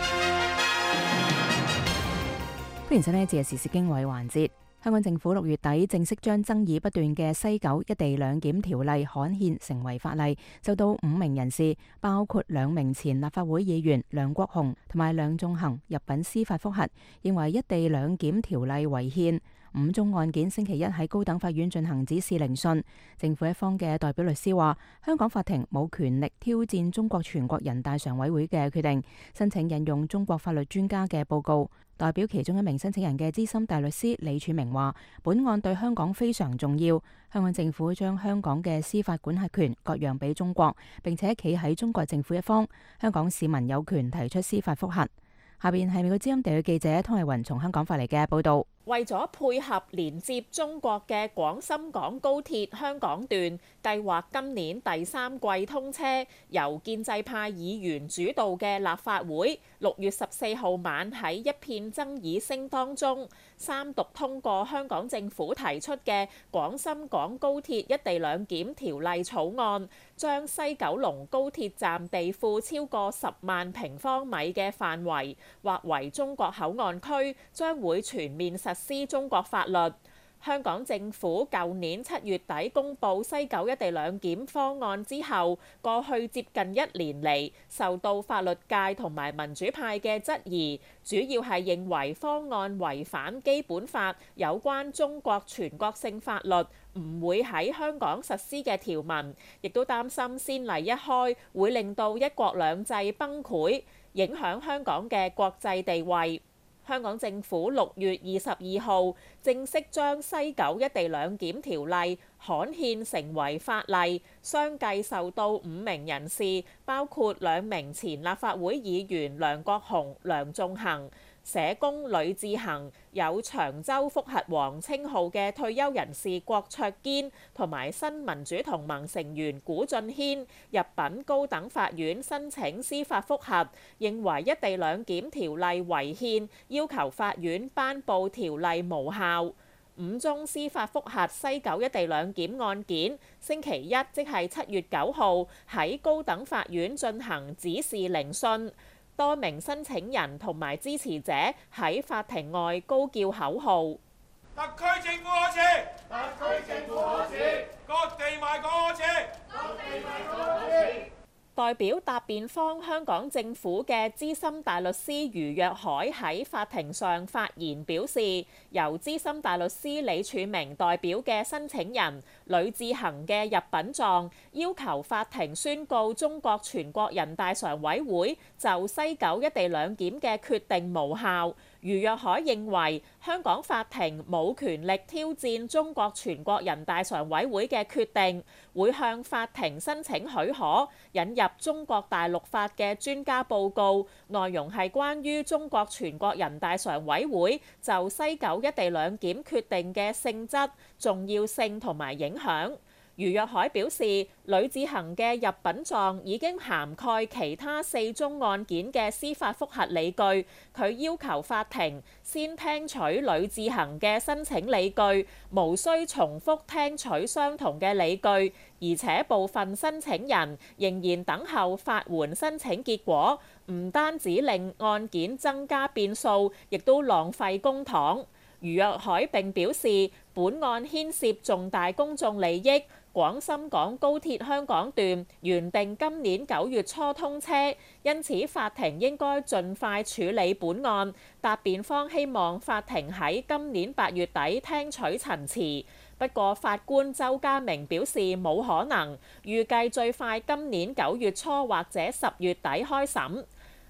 歡迎收聽呢一節嘅時事經緯環節。香港政府6月底正式將爭議不斷嘅西九一地兩檢條例刊憲成為法例，受到5名人士，包括2名前立法會議員梁國雄同埋梁頌恆入稟司法覆核，認為一地兩檢條例違憲。5宗案件星期一喺高等法院進行指示聆訊。政府一方嘅代表律師話，香港法庭冇權力挑戰中國全國人大常委會嘅決定，申請引用中國法律專家嘅報告。代表其中一名申請人嘅資深大律師李柱銘話，本案對香港非常重要，香港政府將香港嘅司法管轄權割讓俾中國，並且企喺中國政府一方，香港市民有權提出司法覆核。下邊係美國之音地區記者湯麗雲從香港發嚟嘅報導。 為咗配合連接中國嘅廣深港高鐵香港段，計劃今年第3季通車，由建制派議員主導嘅立法會6月14號晚喺一片爭議聲當中三讀通過香港政府提出嘅廣深港高鐵一地兩檢條例草案，將西九龍高鐵站地庫超過10萬平方米嘅範圍劃為中國口岸區，將會全面實施中國法律。香港政府舊年7月底公布西九一地兩檢方案之後，過去接近1年嚟，受到法律界同埋民主派嘅質疑，主要係認為方案違反基本法有關中國全國性法律唔會喺香港實施嘅條文，亦都擔心先例一開會令到一國兩制崩潰，影響香港嘅國際地位。香港政府6月22號正式將西九一地兩檢條例刊憲成為法例，相繼受到5名人士，包括2名前立法會議員梁國雄、梁頌恆、社工呂志恆，有長洲覆核王稱號嘅退休人士郭卓堅，同埋新民主同盟成員古俊軒入稟高等法院申請司法覆核，認為一地兩檢條例違憲，要求法院頒布條例無效。5宗司法覆核西九一地兩檢案件，星期一即係7月9號喺高等法院進行指示聆訊。多名申請人同埋支持者喺法庭外高叫口號： 特區政府可恥！特區政府可恥！割地賣港可恥！割地賣港可恥！ 代表答辯方香港政府嘅資深大律師余若海喺法庭上發言表示，由資深大律師李柱銘代表嘅申請人呂志恒嘅入稟狀，要求法庭宣告中國全國人大常委會就西九一地兩檢嘅決定無效。余若海認為香港法庭冇權力挑戰中國全國人大常委會嘅決定，會向法庭申請許可，引入中國大陸法嘅專家報告，內容係關於中國全國人大常委會就西九一地兩檢決定嘅性質、重要性同埋影響。余若海表示，呂志恒嘅入稟狀已經涵蓋其他4宗案件嘅司法覆核理據，佢要求法庭先聽取呂志恒嘅申請理據，無需重複聽取相同嘅理據，而且部分申請人仍然等候法援申請結果，唔單止令案件增加變數，亦都浪費公帑。余若海並表示，本案牽涉重大公眾利益。廣深港高鐵香港段原定今年9月初通車，因此法庭應該盡快處理本案。答辯方希望法庭喺今年8月底聽取陳詞，不過法官周家明表示冇可能，預計最快今年9月初或者10月底開審。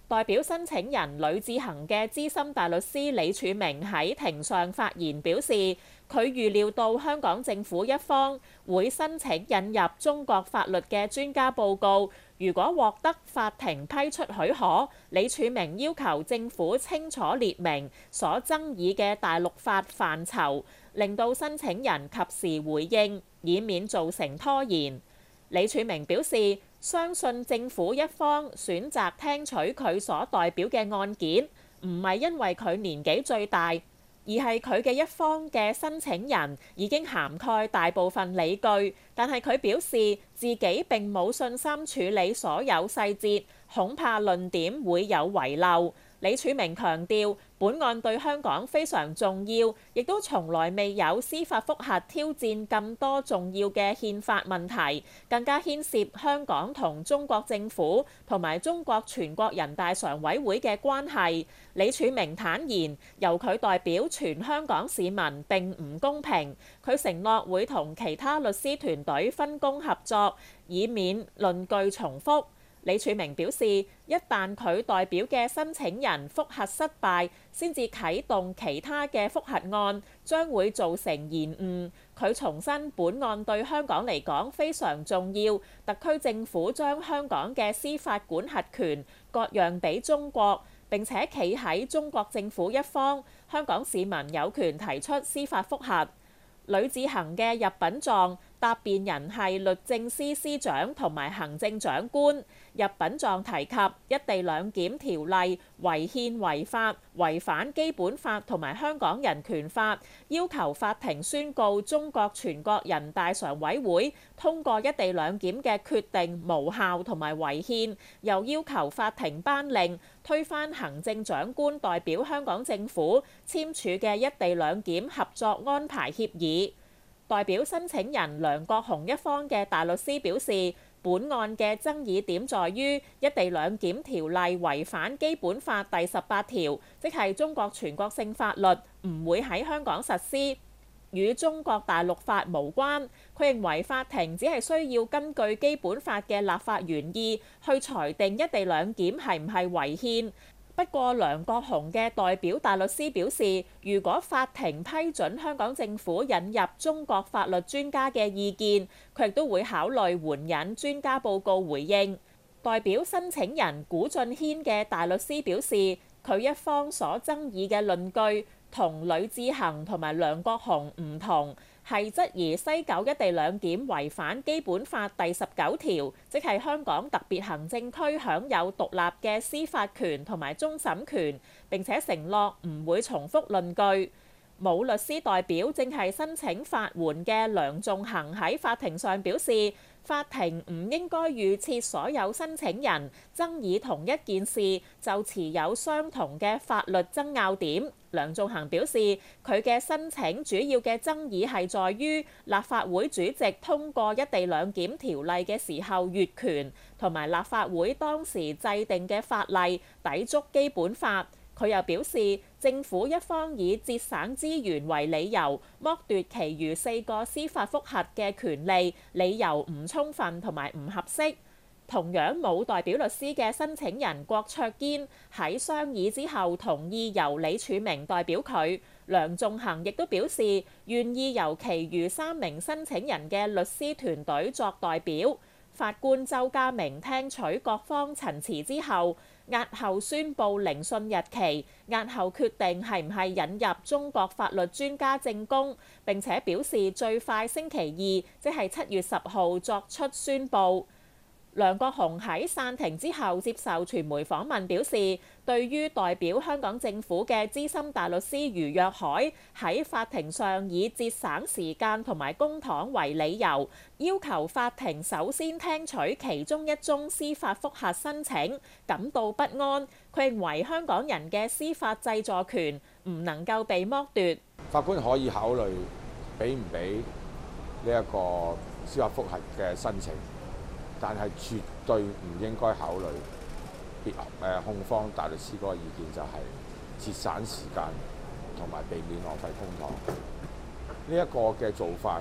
代表申請人呂志恒嘅資深大律師李柱銘喺庭上發言表示，佢預料到香港政府一方會申請引入中國法律嘅專家報告，如果獲得法庭批出許可，李柱銘要求政府清楚列明所爭議嘅大陸法範疇，令到申請人及時回應，以免造成拖延。李柱銘表示，相信政府一方選擇聽取佢所代表嘅案件，唔係因為佢年紀最大，而係佢嘅一方嘅申請人已經涵蓋大部分理據，但係佢表示自己並冇信心處理所有細節，恐怕論點會有遺漏。李柱銘強調，本案對香港非常重要，亦都從來未有司法覆核挑戰咁多重要嘅憲法問題，更加牽涉香港同中國政府同埋中國全國人大常委會嘅關係。李柱銘坦言，由佢代表全香港市民並唔公平，佢承諾會同其他律師團隊分工合作，以免論據重複。李柱銘表示，一旦佢代表嘅申請人覆核失敗，先至啟動其他嘅覆核案，將會造成延誤。佢重申本案對香港嚟講非常重要，特區政府將香港嘅司法管轄權割讓俾中國，並且企喺中國政府一方，香港市民有權提出司法覆核。呂志恒嘅入稟狀答辯人係律政司司長同埋行政長官。入稟狀提及一地兩檢條例違憲違法，違反基本法同埋香港人權法，要求法庭宣告中國全國人大常委會通過一地兩檢嘅決定無效同埋違憲，又要求法庭頒令推翻行政長官代表香港政府簽署嘅一地兩檢合作安排協議。代表申請人梁國雄一方嘅大律師表示，本案嘅爭議點在於一地兩檢條例違反基本法第18條，即係中國全國性法律，唔會喺香港實施，與中國大陸法無關。佢認為法庭只係需要根據基本法嘅立法原意去裁定一地兩檢係唔係違憲。不過，梁國雄嘅代表大律師表示，如果法庭批准香港政府引入中國法律專家嘅意見，佢亦都會考慮援引專家報告回應。代表申請人古俊軒嘅大律師表示，佢一方所爭議嘅論據同呂志恒同埋梁國雄唔同，係質疑西九一地兩檢違反基本法第19條，即係香港特別行政區享有獨立嘅司法權同埋終審權，並且承諾唔會重複論據。冇律師代表正係申請法援嘅梁仲恒喺法庭上表示，法庭唔應該預設所有申請人爭議同一件事就持有相同嘅法律爭拗點。梁仲恒表示，佢嘅申請主要嘅爭議係在於立法會主席通過一地兩檢條例嘅時候越權，同埋立法會當時制定嘅法例抵觸基本法。佢又表示，政府一方以節省資源為理由，剝奪其餘4個司法覆核嘅權利，理由唔充分同埋唔合適。同樣冇代表律師嘅申請人郭卓堅喺商議之後同意由李柱銘代表佢。梁仲恒亦都表示願意由其餘3名申請人嘅律師團隊作代表。法官周家明聽取各方陳詞之後，押後宣布聆訊日期，押後決定係唔係引入中國法律專家證供，並且表示最快星期2，即係7月10號作出宣佈。梁國雄喺散庭之後接受傳媒訪問表示，對於代表香港政府嘅資深大律師余若海喺法庭上以節省時間同埋公帑為理由，要求法庭首先聽取其中一宗司法覆核申請，感到不安。佢認為香港人嘅司法濟助權唔能夠被剝奪。 法官可以考慮俾唔俾呢一個司法覆核嘅申請，但係絕對唔應該考慮控方大律師嗰個意見，就係節省時間同埋避免浪費公帑。呢一個嘅做法，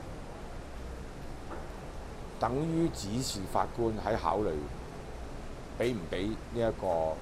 等於指示法官喺考慮俾唔俾呢一個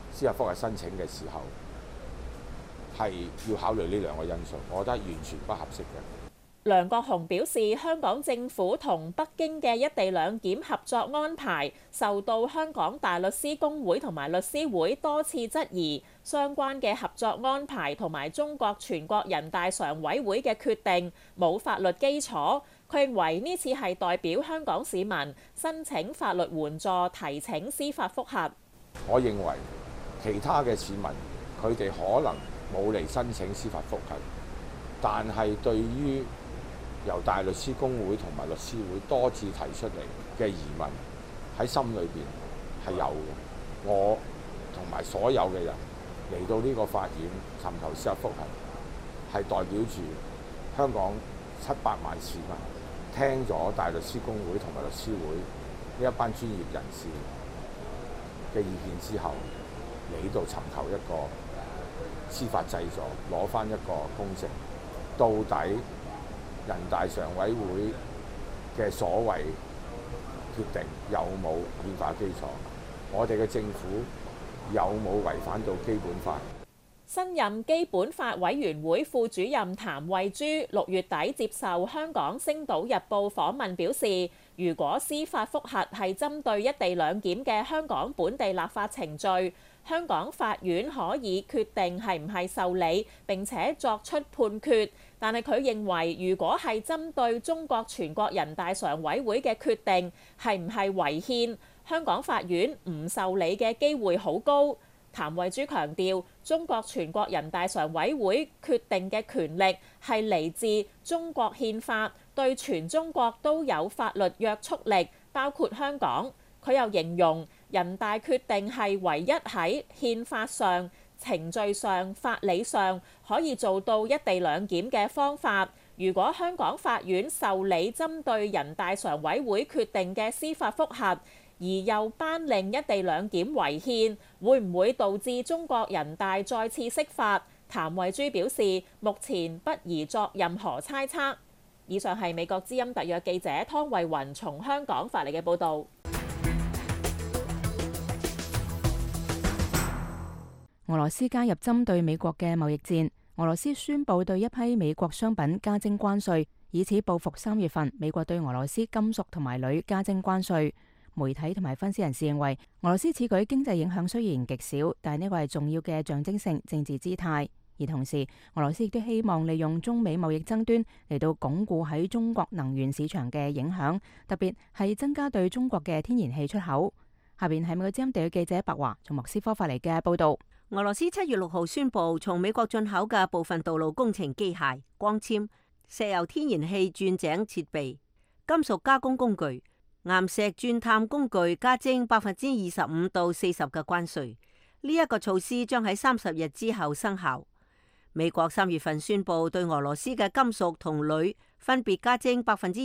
司法覆核申請嘅時候，係要考慮呢兩個因素，我覺得完全不合適嘅。 梁國雄表示，香港政府同北京嘅一地兩檢合作安排受到香港大律師公會同埋律師會多次質疑，相關嘅合作安排同埋中國全國人大常委會嘅決定冇法律基礎。佢認為呢次係代表香港市民申請法律援助提請司法覆核。 我認為其他嘅市民佢哋可能冇嚟申請司法覆核，但係對於由大律師公會同埋律師會多次提出嚟嘅疑問喺心裏邊係有嘅。我同埋所有嘅人嚟到呢個法院尋求司法覆核，係代表住香港700萬市民聽咗大律師公會同埋律師會呢一班專業人士嘅意見之後，嚟呢度尋求一個司法濟助，攞翻一個公正。到底人大常委會嘅所謂決定有冇憲法基礎？我哋嘅政府有冇違反到基本法？ 新任基本法委員會副主任譚慧珠6月底接受香港《星島日報》訪問表示，如果司法覆核係針對一地兩檢嘅香港本地立法程序，香港法院可以決定係唔係受理並且作出判決。但係佢認為，如果係針對中國全國人大常委會嘅決定係唔係違憲，香港法院唔受理嘅機會好高。譚慧珠強調，中國全國人大常委會決定嘅權力係嚟自中國憲法，對全中國都有法律約束力，包括香港。佢又形容人大決定係唯一喺憲法上、程序上、法理上可以做到一地兩檢嘅方法。如果香港法院受理針對人大常委會決定嘅司法覆核，而又頒令一地兩檢違憲，會唔會導致中國人大再次釋法？譚慧珠表示，目前不宜作任何猜測。以上係美國之音特約記者湯慧雲從香港發嚟嘅報導。 俄羅斯加入針對美國嘅貿易戰，俄羅斯宣布對一批美國商品加徵關稅，以此報復3月份美國對俄羅斯金屬同埋鋁加徵關稅。媒體同埋分析人士認為，俄羅斯此舉經濟影響雖然極少，但係呢個係重要嘅象徵性政治姿態。而同時，俄羅斯亦都希望利用中美貿易爭端嚟到鞏固喺中國能源市場嘅影響，特別係增加對中國嘅天然氣出口。下邊係美國之音地嘅記者白華從莫斯科發嚟嘅報導。 俄羅斯7月6號宣布，從美國進口嘅部分道路工程機械、光纖、石油天然氣鑽井設備、金屬加工工具、岩石鑽探工具加徵25%到40%嘅關稅。呢一個措施將喺30日之後生效。美國3月份宣布對俄羅斯嘅金屬同鋁分別加徵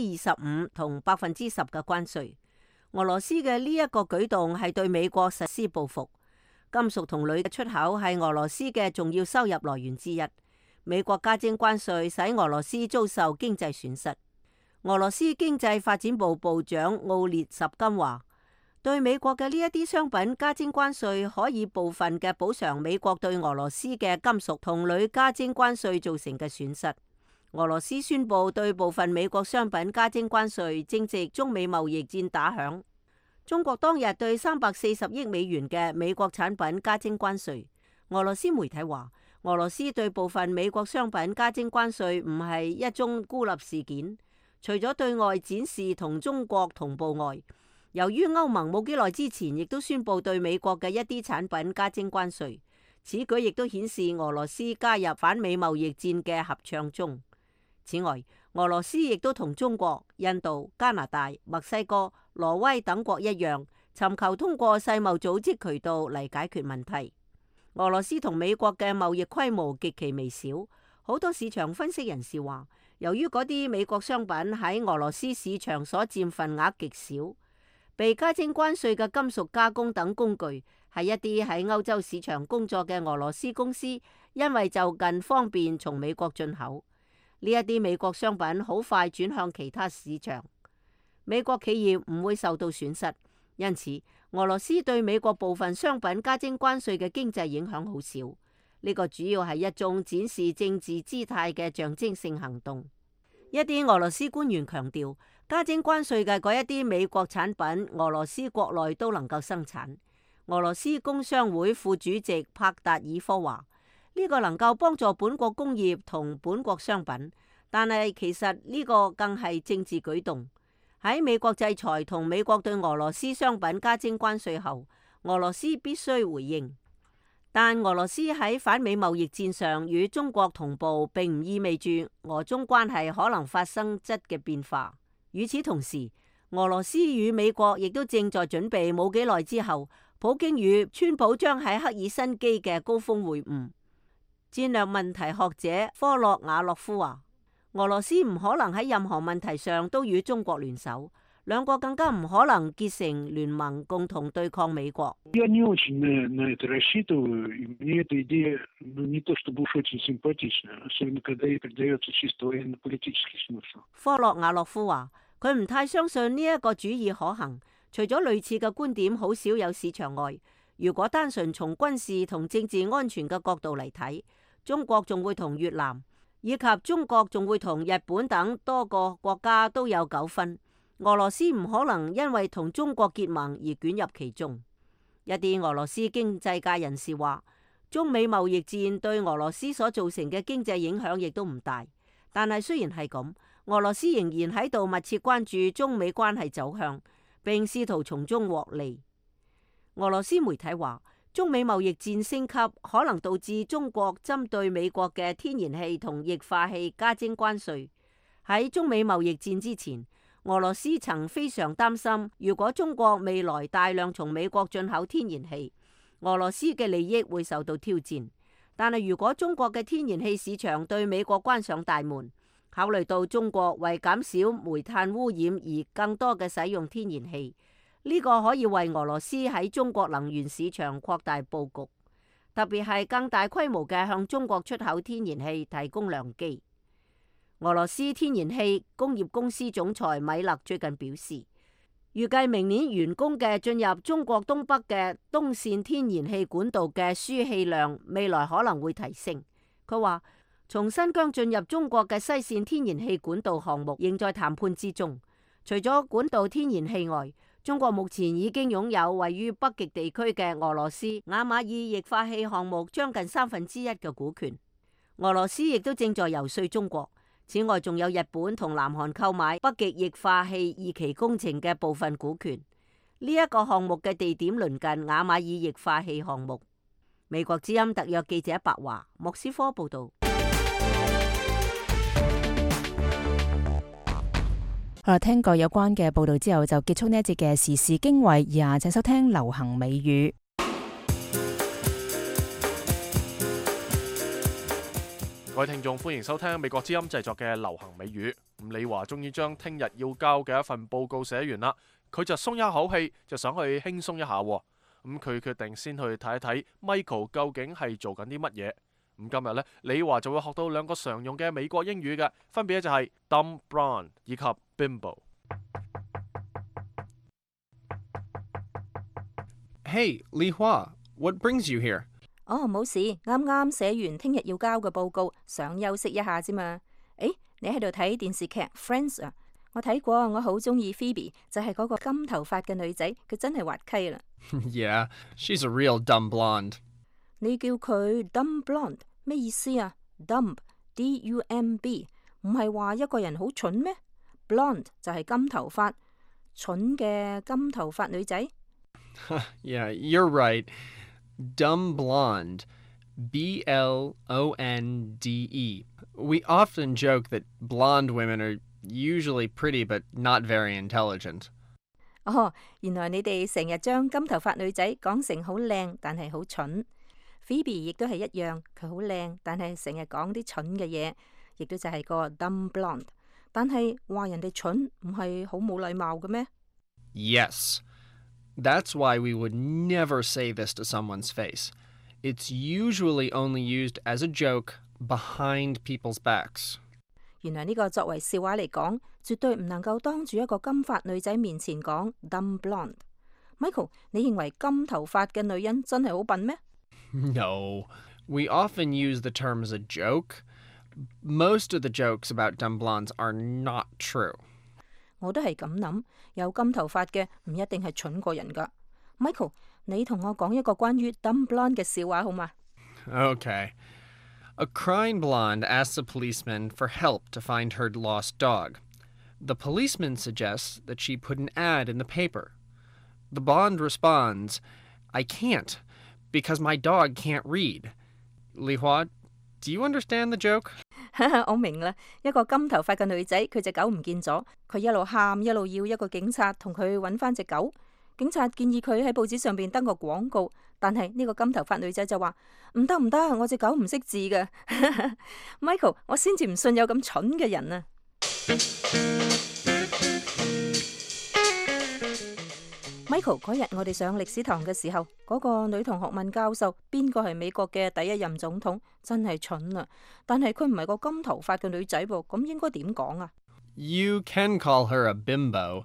25%同10%嘅關稅。俄羅斯嘅呢一個舉動係對美國實施報復。金屬同鋁嘅出口係俄羅斯嘅重要收入來源之一。美國加徵關稅使俄羅斯遭受經濟損失。俄羅斯經濟發展部部長奧列什金話，對美國嘅呢一啲商品加徵關稅，可以部分嘅補償美國對俄羅斯嘅金屬同鋁加徵關稅造成嘅損失。俄羅斯宣布對部分美國商品加徵關稅，正值中美貿易戰打響。中國當日對340億美元嘅美國產品加徵關稅。俄羅斯媒體話，俄羅斯對部分美國商品加徵關稅唔係一宗孤立事件。除咗對外展示同中國同步外，由於歐盟冇幾耐之前亦都宣布對美國嘅一啲產品加徵關稅，此舉亦都顯示俄羅斯加入反美貿易戰嘅合唱中。此外，俄羅斯亦都同中國、印度、加拿大、墨西哥、挪威等國一樣，尋求通過世貿組織渠道嚟解決問題。俄羅斯同美國嘅貿易規模極其微小，好多市場分析人士話，由於嗰啲美國商品喺俄羅斯市場所佔份額極少，被加徵關稅嘅金屬加工等工具係一啲喺歐洲市場工作嘅俄羅斯公司，因為就近方便從美國進口。呢一啲美國商品好快轉向其他市場，美國企業唔會受到損失， 因此俄羅斯對美國部分商品加徵關稅嘅經濟影響好少。呢個主要係一種展示政治姿態嘅象徵性行動。一啲俄羅斯官員強調，加徵關稅嘅嗰一啲美國產品，俄羅斯國內都能夠生產。俄羅斯工商會副主席帕達爾科話：呢個能夠幫助本國工業同本國商品，但係其實呢個更係政治舉動。喺美國制裁同美國對俄羅斯商品加徵關稅後，俄羅斯必須回應。但俄羅斯喺反美貿易戰上與中國同步，並唔意味住俄中關係可能發生質嘅變化。與此同時，俄羅斯與美國亦都正在準備冇幾耐之後，普京與川普將喺赫爾辛基嘅高峰會晤。戰略問題學者科洛瓦洛夫話：俄羅斯唔可能喺任何問題上都與中國聯手，兩國更加唔可能結成聯盟共同對抗美國。科洛瓦洛夫話：佢唔太相信呢一個主意可行。除咗類似嘅觀點好少有市場外，如果單純從軍事同政治安全嘅角度嚟睇，中國仲會同越南以及中國仲會同日本等多個國家都有糾紛。俄羅斯唔可能因為同中國結盟而捲入其中。一啲俄羅斯經濟界人士話，中美貿易戰對俄羅斯所造成嘅經濟影響亦都唔大。但係雖然係咁，俄羅斯仍然喺度密切關注中美關係走向，並試圖從中獲利。俄羅斯媒體話，中美貿易戰升級可能導致中國針對美國嘅天然氣同液化氣加徵關稅。喺中美貿易戰之前，俄羅斯曾非常擔心，如果中國未來大量從美國進口天然氣，俄羅斯嘅利益會受到挑戰。但係如果中國嘅天然氣市場對美國關上大門，考慮到中國為減少煤炭污染而更多嘅使用天然氣，呢個可以為俄羅斯喺中國能源市場擴大佈局，特別係更大規模嘅向中國出口天然氣提供良機。俄羅斯天然氣工業公司總裁米勒最近表示，預計明年完工嘅進入中國東北嘅東線天然氣管道嘅輸氣量未來可能會提升。佢話，從新疆進入中國嘅西線天然氣管道項目仍在談判之中。除咗管道天然氣外，中國目前已經擁有位於北極地區嘅俄羅斯雅馬爾液化氣項目將近1/3嘅股權。俄羅斯亦都正在游說中國。此外，仲有日本同南韓購買北極液化氣2期工程嘅部分股權。呢一個項目嘅地點鄰近雅馬爾液化氣項目。美國之音特約記者白華莫斯科報道。 好啦，聽過有關嘅報道之後，就結束呢一節嘅時事經緯。以下請收聽流行美語。 各位聽眾，歡迎收聽美國之音製作嘅流行美語。李華終於將聽日要交嘅一份報告寫完啦，佢就鬆一口氣，就想去輕鬆一下。咁佢決定先去睇一睇 Michael 究竟係做緊啲乜嘢。咁今日呢，李華就會學到2個常用嘅美國英語嘅，分別就係 dumb blonde 以及 bimbo。 Hey, Li Hua, what brings you here? 哦，冇事，啱啱寫完聽日要交嘅報告，想休息一下啫嘛。誒，你喺度睇電視劇 Friends 啊？我睇過，我好中意 Phoebe，就係嗰個金頭髮嘅女仔，佢真係滑稽啦。 Yeah, she's a real dumb blonde. 你叫佢 dumb blonde 咩意思啊？ dumb D-U-M-B 唔係話一個人好蠢咩？ blonde 就係金頭髮，蠢嘅金頭髮女仔。 Yeah, you're right. Dumb blonde. B-L-O-N-D-E. We often joke that blonde women are usually pretty but not very intelligent. 哦，原來你哋成日將金頭髮女仔講成好靚，但係好蠢。Phoebe 亦都係一樣，佢好靚，但係成日講啲蠢嘅嘢，亦都就係個 dumb blonde。但係話人哋蠢唔係好冇禮貌嘅咩？ Yes. That's why we would never say this to someone's face. It's usually only used as a joke behind people's backs. 原來呢個作為笑話嚟講，絕對唔能夠當住一個金髮女仔面前講 dumb blonde。 Michael， 你認為金頭髮嘅女人真係好笨咩？ No, we often use the term as a joke. Most of the jokes about dumb blondes are not true. 我都係咁諗，有金頭髮嘅唔一定係蠢過人㗎。Michael， 你同我講一個關於 dumb blonde 嘅笑話好嗎？ Okay. A crying blonde asks a policeman for help to find her lost dog. The policeman suggests that she put an ad in the paper. The blonde responds, I can't, because my dog can't read. Li Hua, do you understand the joke? 我明啦，一個金頭髮嘅女仔，佢隻狗唔見咗，佢一路喊一路要一個警察同佢揾翻隻狗。警察建議佢喺報紙上邊登個廣告，但係呢個金頭髮女仔就話唔得唔得，我隻狗唔識字嘅。Michael， 我先至唔信有咁蠢嘅人啊！Michael， 嗰日我哋上歷史堂嘅時候，嗰個女同學問教授邊個係美國嘅第一任總統，真係蠢啊！但係佢唔係個金頭髮嘅女仔噃，咁應該點講啊？ You can call her a bimbo.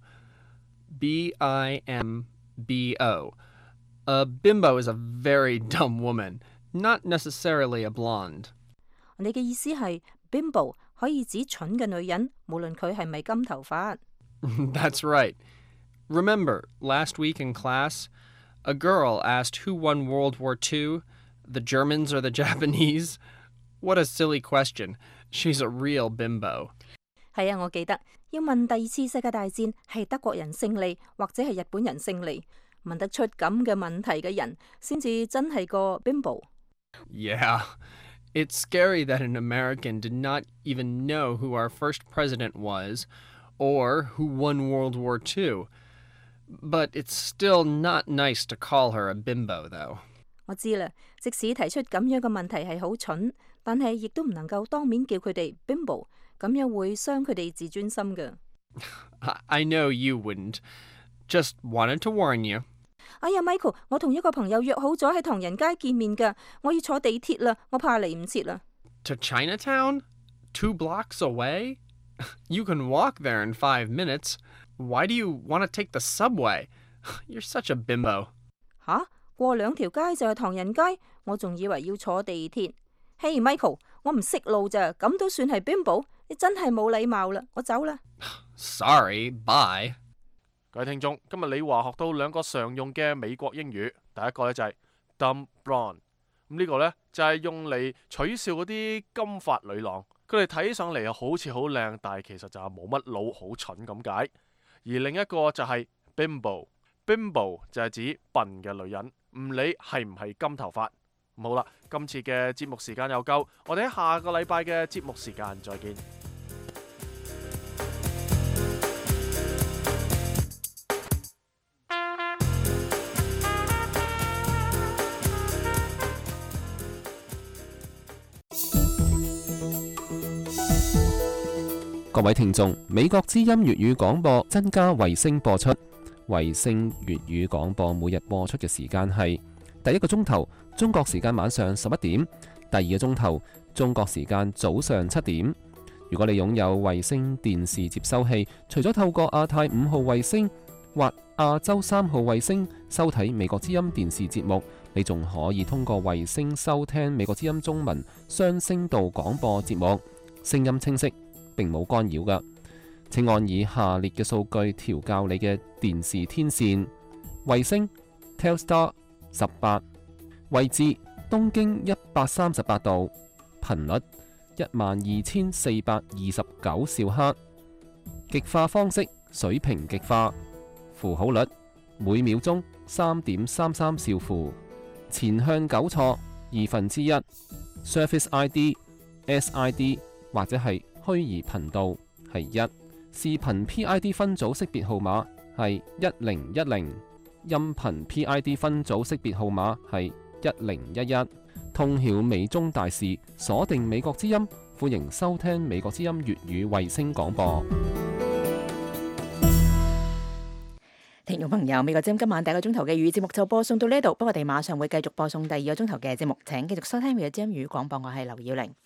B-I-M-B-O. A bimbo is a very dumb woman, not necessarily a blonde. 你嘅意思係 bimbo 可以指蠢嘅女人，無論佢係咪金頭髮。 That's right. Remember, last week in class, a girl asked who won World War II, the Germans or the Japanese? What a silly question. She's a real bimbo. 係啊，我記得要問第二次世界大戰係德國人勝利或者係日本人勝利，問得出咁嘅問題嘅人先至真係個 bimbo。 Yeah, it's scary that an American did not even know who our first president was or who won World War II. But it's still not nice to call her a bimbo, though. 我知啦，即使提出咁樣嘅問題係好蠢，但係亦都唔能夠當面叫佢哋 bimbo， 咁樣會傷佢哋自尊心㗎。 I know you wouldn't. Just wanted to warn you. 哎呀 ，Michael， 我同一個朋友約好咗喺唐人街見面㗎，我要坐地鐵啦，我怕嚟唔切啦。 To Chinatown? 2 blocks away? You can walk there in 5 minutes. Why do you want to take the subway? You're such a bimbo. 吓，過2條街就係唐人街，我仲以為要坐地鐵。嘿 ，Michael， 我唔識路咋，咁都算係 bimbo？ 你真係冇禮貌啦，我走啦。 Sorry, bye. 各位聽眾，今日李華學到2個常用嘅美國英語，第一個呢就係 dumb blonde， 咁呢個呢就係用嚟取笑嗰啲金髮女郎，佢哋睇起上嚟好似好靚，但係其實就係冇乜腦，好蠢咁解。而另一個就係 bimbo 就係指笨嘅女人，唔理係唔係金頭髮。好啦，今次嘅節目時間又夠，我哋喺下個禮拜嘅節目時間再見。 各位聽眾，美國之音粵語廣播增加衛星播出。衛星粵語廣播每日播出嘅時間係第一個鐘頭中國時間晚上11點，第二個鐘頭中國時間早上7點。如果你擁有衛星電視接收器，除咗透過亞太5號衛星或亞洲3號衛星收睇美國之音電視節目，你仲可以通過衛星收聽美國之音中文雙聲道廣播節目，聲音清晰，並冇干擾㗎。請按以下列嘅數據調校你嘅電視天線：衛星 Telstar 18，位置東經138度，頻率12429兆赫，極化方式水平極化，符號率每秒鐘3.33兆符，前向糾錯1/2， Surface ID SID 或者係虛擬頻道係1，視頻 PID 分組識別號碼係1010，音頻 PID 分組識別號碼係1011。通曉美中大事，鎖定美國之音，歡迎收聽美國之音粵語衛星廣播。 聽眾朋友，美國之音今晚第1個鐘頭嘅粵語節目就播送到呢度，不過我哋馬上會繼續播送第2個鐘頭嘅節目，請繼續收聽美國之音粵語廣播，我係劉耀玲。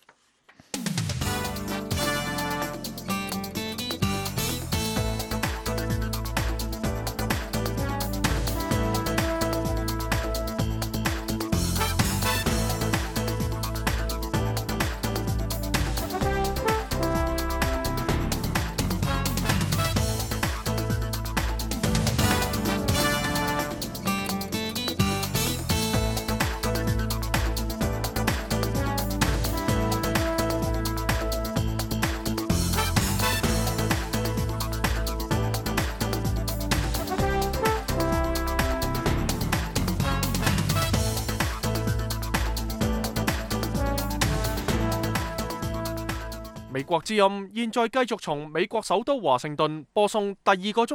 美國之音現在繼續從美國首都華盛頓播送第二個鐘